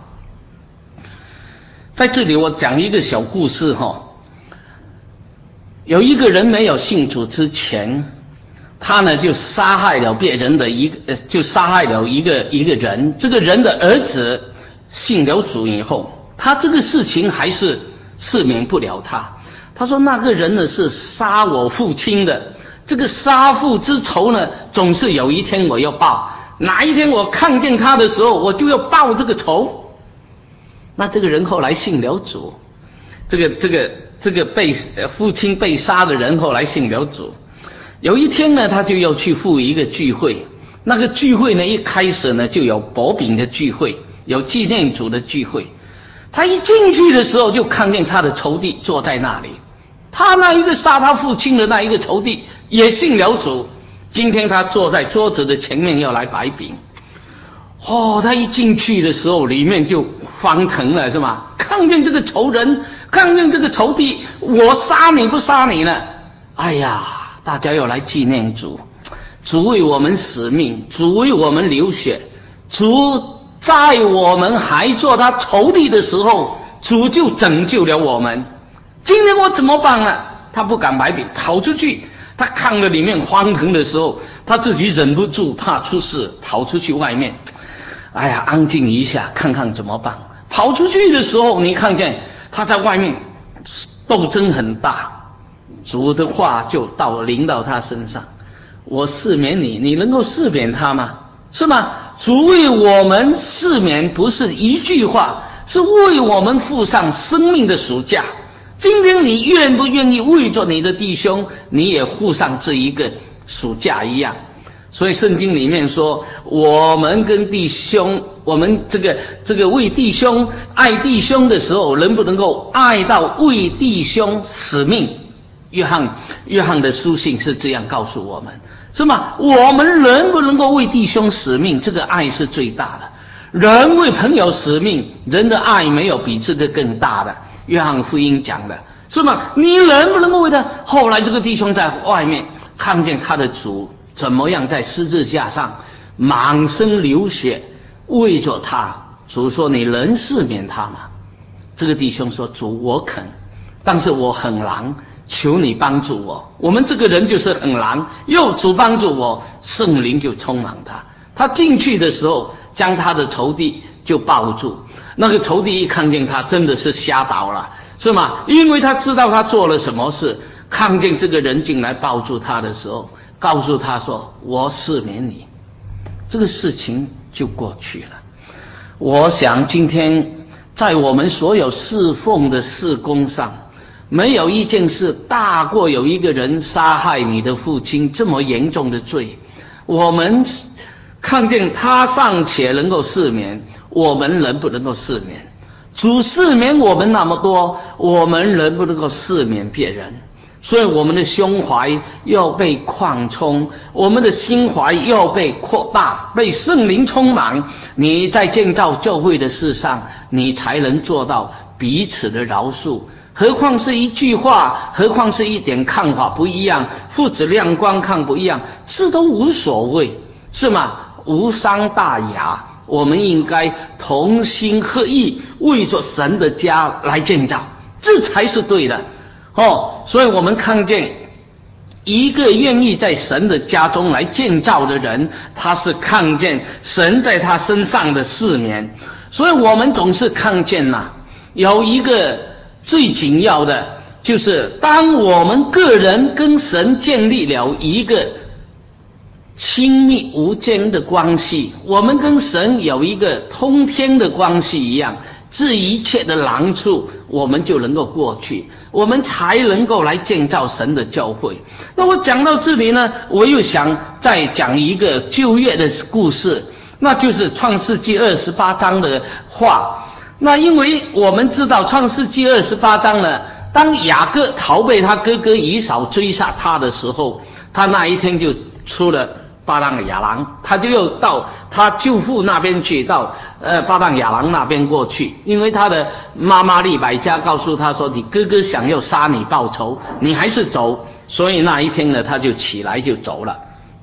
在这里我讲一个小故事有一个人没有信主之前，他呢就杀害了别人的一个人，这个人的儿子信了主以后，他这个事情还是赦免不了他。他说那个人呢是杀我父亲的，这个杀父之仇呢总是有一天我要报，哪一天我看见他的时候我就要报这个仇。那这个人后来信了主，这个父亲被杀的人后来信了主。有一天呢，他就要去赴一个聚会，那个聚会呢一开始呢就有薄饼的聚会，有纪念主的聚会。他一进去的时候就看见他的仇弟坐在那里，他那一个杀他父亲的那一个仇弟也信了主，今天他坐在桌子的前面要来摆饼。他一进去的时候里面就翻腾了，是吗？看见这个仇人，看见这个仇敌，我杀你不杀你呢？哎呀， 大家要来纪念主，主为我们死命，主为我们流血，主在我们还做他仇敌的时候，主就拯救了我们。今天我怎么办呢？他不敢摆饼，跑出去。他看了里面荒唐的时候，他自己忍不住怕出事，跑出去外面。哎呀，安静一下，看看怎么办。跑出去的时候，你看见他在外面斗争很大，主的话就临到他身上。我赦免你，你能够赦免他吗？是吗？主为我们赦免，不是一句话，是为我们付上生命的赎价。今天你愿不愿意为着你的弟兄，你也付上这一个赎价一样？所以圣经里面说，我们跟弟兄，我们这个为弟兄爱弟兄的时候，能不能够爱到为弟兄死命？约翰的书信是这样告诉我们，是吗？我们能不能够为弟兄死命？这个爱是最大的。人为朋友死命，人的爱没有比这个更大的。约翰福音讲的，是吗？你能不能够为他？后来这个弟兄在外面看见他的主怎么样在十字架上满身流血，为着他，主说你能赦免他吗？这个弟兄说，主我肯，但是我很狼，求你帮助我。我们这个人就是很狼，又主帮助我，圣灵就充满他。他进去的时候，将他的仇敌就抱住。那个仇敌一看见他，真的是吓倒了，是吗？因为他知道他做了什么事。看见这个人进来抱住他的时候，告诉他说，我赦免你，这个事情就过去了。我想今天在我们所有侍奉的事工上，没有一件事大过有一个人杀害你的父亲这么严重的罪。我们看见他尚且能够赦免，我们能不能够赦免？主赦免我们那么多，我们能不能够赦免别人？所以我们的胸怀要被扩充，我们的心怀要被扩大，被圣灵充满。你在建造教会的事上，你才能做到彼此的饶恕。何况是一句话，何况是一点看法不一样，父子亮光看不一样，这都无所谓，是吗？无伤大雅。我们应该同心合意，为着神的家来建造，这才是对的。所以我们看见一个愿意在神的家中来建造的人，他是看见神在他身上的赦免。所以我们总是看见有一个最紧要的，就是当我们个人跟神建立了一个亲密无间的关系，我们跟神有一个通天的关系一样，这一切的难处我们就能够过去，我们才能够来建造神的教会。那我讲到这里呢，我又想再讲一个旧约的故事，那就是创世纪28章的话。那因为我们知道创世纪28章呢，当雅各逃被他哥哥以扫追杀他的时候，他那一天就出了巴旦亚兰，他就又到他舅父那边去，到巴旦亚兰那边过去。因为他的妈妈利百加告诉他说，你哥哥想要杀你报仇，你还是走。所以那一天呢，他就起来就走了。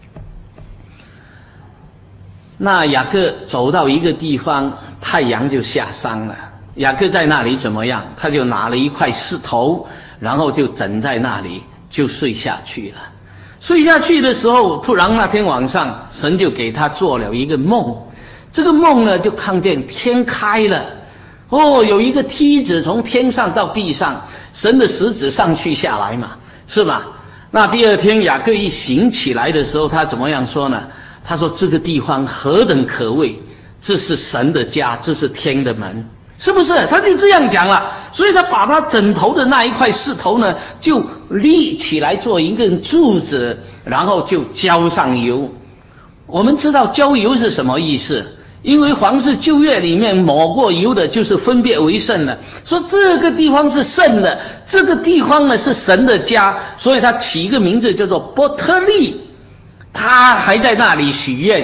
那雅各走到一个地方，太阳就下山了。雅各在那里怎么样？他就拿了一块石头，然后就枕在那里就睡下去了。睡下去的时候，突然那天晚上，神就给他做了一个梦。这个梦呢，就看见天开了，有一个梯子从天上到地上，神的使者上去下来嘛，是吧？那第二天雅各一醒起来的时候，他怎么样说呢？他说这个地方何等可畏，这是神的家，这是天的门，是不是？他就这样讲了。所以他把他枕头的那一块石头呢，就立起来做一根柱子，然后就浇上油。我们知道浇油是什么意思，因为皇室旧约里面抹过油的就是分别为圣的，说这个地方是圣的，这个地方呢是神的家，所以他起一个名字叫做伯特利。他还在那里许愿，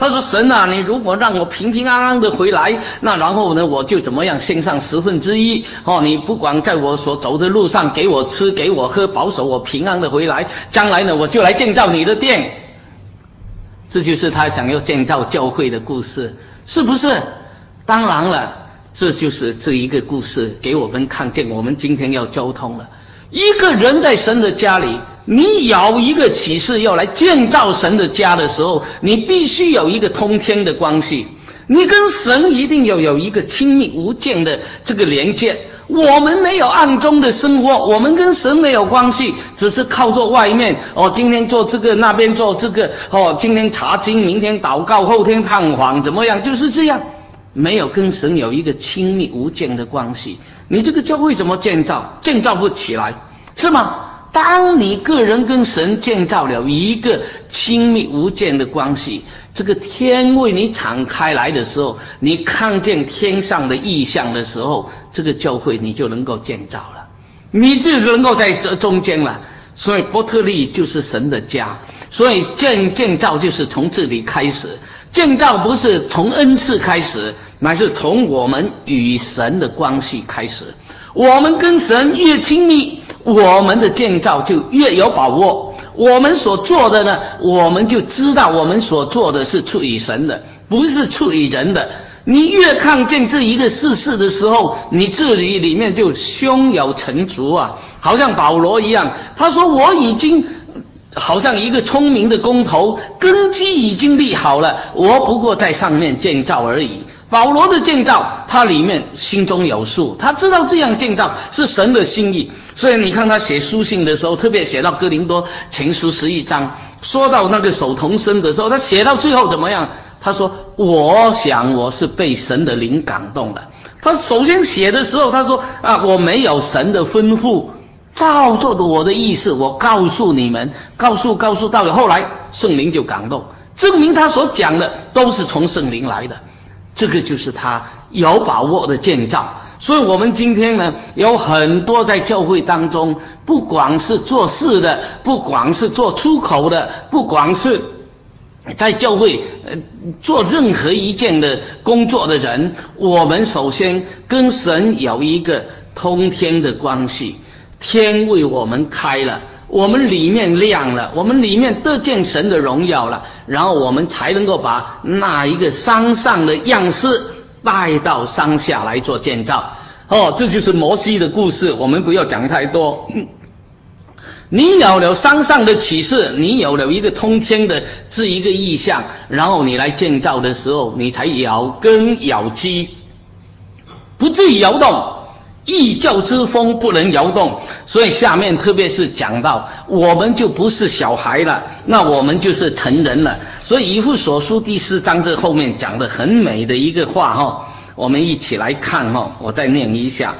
他说神啊，你如果让我平平安安的回来，那然后呢我就怎么样献上1/10你不管在我所走的路上给我吃给我喝，保守我平安的回来，将来呢我就来建造你的殿。这就是他想要建造教会的故事，是不是？当然了，这就是这一个故事给我们看见我们今天要交通了。一个人在神的家里，你有一个启示要来建造神的家的时候，你必须有一个通天的关系，你跟神一定要有一个亲密无间的这个连接。我们没有暗中的生活，我们跟神没有关系，只是靠着外面今天做这个那边做这个今天查经明天祷告后天探访怎么样，就是这样，没有跟神有一个亲密无间的关系，你这个教会怎么建造？建造不起来，是吗？当你个人跟神建造了一个亲密无间的关系，这个天为你敞开来的时候，你看见天上的异象的时候，这个教会你就能够建造了，你就能够在这中间了。所以伯特利就是神的家，所以建造就是从这里开始。建造不是从恩赐开始，乃是从我们与神的关系开始。我们跟神越亲密，我们的建造就越有把握。我们所做的呢，我们就知道我们所做的是出于神的，不是出于人的。你越看见这一个事的时候，你这里面就胸有成竹啊，好像保罗一样，他说我已经好像一个聪明的工头，根基已经立好了，我不过在上面建造而已。保罗的建造，他里面心中有数，他知道这样建造是神的心意。所以你看他写书信的时候，特别写到哥林多前书11章，说到那个守童身的时候，他写到最后怎么样？他说我想我是被神的灵感动的。他首先写的时候他说我没有神的吩咐，照着我的意思我告诉你们，告诉到了后来圣灵就感动，证明他所讲的都是从圣灵来的。这个就是他有把握的建造。所以我们今天呢，有很多在教会当中，不管是做事的，不管是做出口的，不管是在教会做任何一件的工作的人，我们首先跟神有一个通天的关系，天为我们开了，我们里面亮了，我们里面得见神的荣耀了，然后我们才能够把那一个山上的样式带到山下来做建造。这就是摩西的故事，我们不要讲太多。你有了山上的启示，你有了一个通天的这一个意象，然后你来建造的时候，你才咬根咬基，不至于摇动。异教之风不能摇动，所以下面特别是讲到我们就不是小孩了，那我们就是成人了。所以以弗所书第4章这后面讲的很美的一个话我们一起来看我再念一下。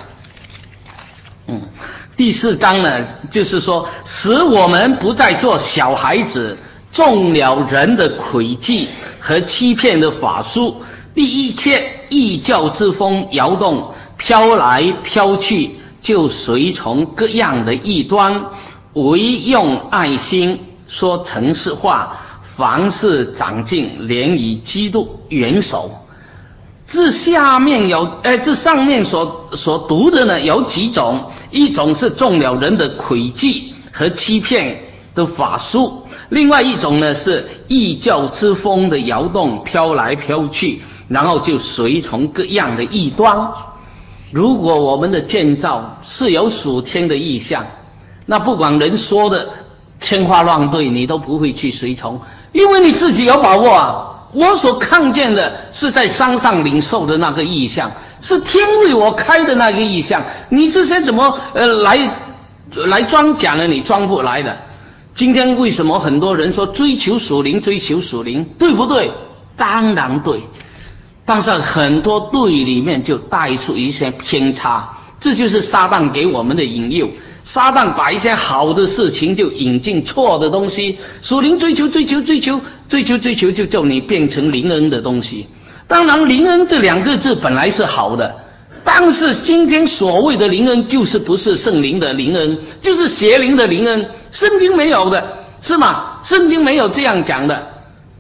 第4章呢，就是说使我们不再做小孩子，中了人的诡计和欺骗的法术，被一切异教之风摇动，飘来飘去，就随从各样的异端，唯用爱心说诚实话，凡事长进，连以基督元首。这上面所读的呢有几种，一种是中了人的诡计和欺骗的法术，另外一种呢是异教之风的摇动，飘来飘去，然后就随从各样的异端。如果我们的建造是有属天的意象，那不管人说的天花乱坠，你都不会去随从，因为你自己有把握啊。我所看见的是在山上领受的那个意象，是天为我开的那个意象，你这些怎么来装假呢？你装不来的。今天为什么很多人说追求属灵，对不对？当然对，但是很多对里面就带出一些偏差，这就是撒旦给我们的引诱。撒旦把一些好的事情就引进错的东西，属灵追求就叫你变成灵恩的东西。当然灵恩这2个字本来是好的，但是今天所谓的灵恩就是不是圣灵的灵恩，就是邪灵的灵恩，圣经没有的，是吗？圣经没有这样讲的。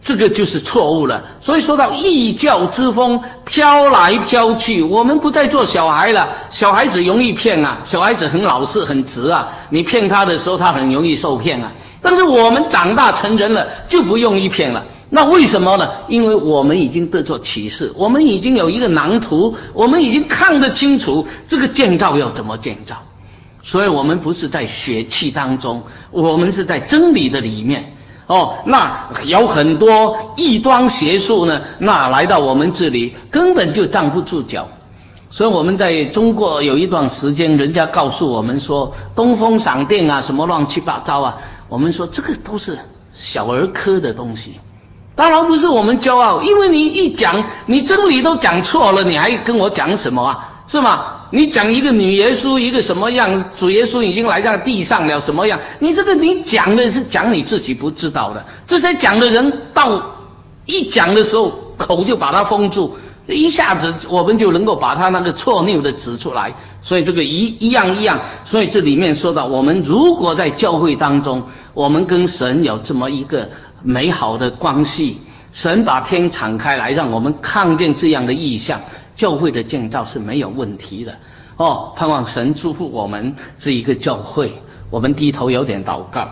这个就是错误了。所以说到异教之风飘来飘去，我们不再做小孩了。小孩子容易骗啊，小孩子很老实很直啊，你骗他的时候他很容易受骗啊。但是我们长大成人了就不容易骗了。那为什么呢？因为我们已经得做启示，我们已经有一个蓝图，我们已经看得清楚这个建造要怎么建造。所以我们不是在血气当中，我们是在真理的里面。那有很多异端邪术呢，那来到我们这里根本就站不住脚。所以我们在中国有一段时间，人家告诉我们说东风闪电啊，什么乱七八糟啊，我们说这个都是小儿科的东西。当然不是我们骄傲，因为你一讲，你真理都讲错了，你还跟我讲什么啊？是吗？你讲一个女耶稣一个什么样，主耶稣已经来到地上了什么样，你这个你讲的是讲你自己不知道的。这些讲的人到一讲的时候口就把它封住，一下子我们就能够把他那个错谬的指出来。所以这个一样，所以这里面说到，我们如果在教会当中，我们跟神有这么一个美好的关系，神把天敞开来让我们看见这样的意象，教会的建造是没有问题的。盼望神祝福我们这一个教会。我们低头有点祷告。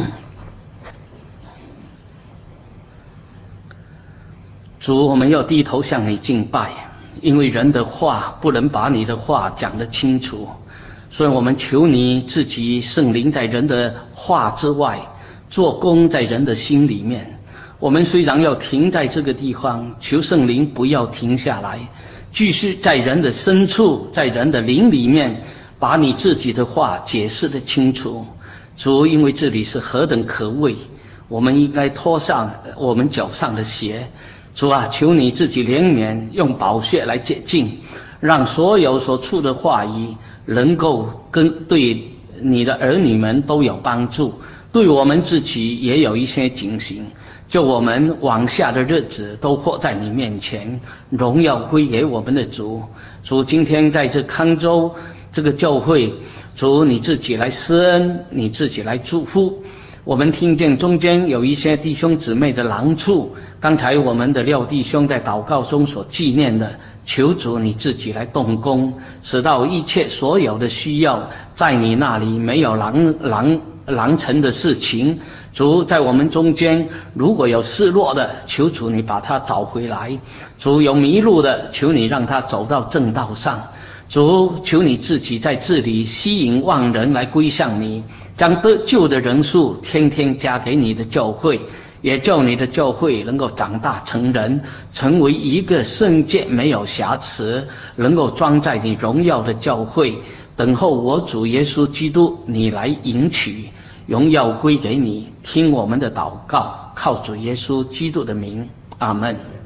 主，我们要低头向你敬拜，因为人的话不能把你的话讲得清楚，所以我们求你自己圣灵在人的话之外做工在人的心里面。我们虽然要停在这个地方，求圣灵不要停下来，继续在人的深处，在人的灵里面把你自己的话解释得清楚。主，因为这里是何等可畏，我们应该脱上我们脚上的鞋。主啊，求你自己怜悯，用宝血来洁净，让所有所出的话语能够对你的儿女们都有帮助，对我们自己也有一些警醒，就我们往下的日子都活在你面前，荣耀归给我们的主。主，今天在这康州这个教会，主你自己来施恩，你自己来祝福。我们听见中间有一些弟兄姊妹的难处，刚才我们的廖弟兄在祷告中所纪念的，求主你自己来动工，使到一切所有的需要在你那里没有难成的事情。主，在我们中间如果有失落的，求主你把他找回来。主，有迷路的，求你让他走到正道上。主，求你自己在这里吸引万人来归向你，将得救的人数天天加给你的教会，也叫你的教会能够长大成人，成为一个圣洁没有瑕疵，能够装在你荣耀的教会，等候我主耶稣基督你来迎娶，荣耀归给你。听我们的祷告，靠主耶稣基督的名，阿们。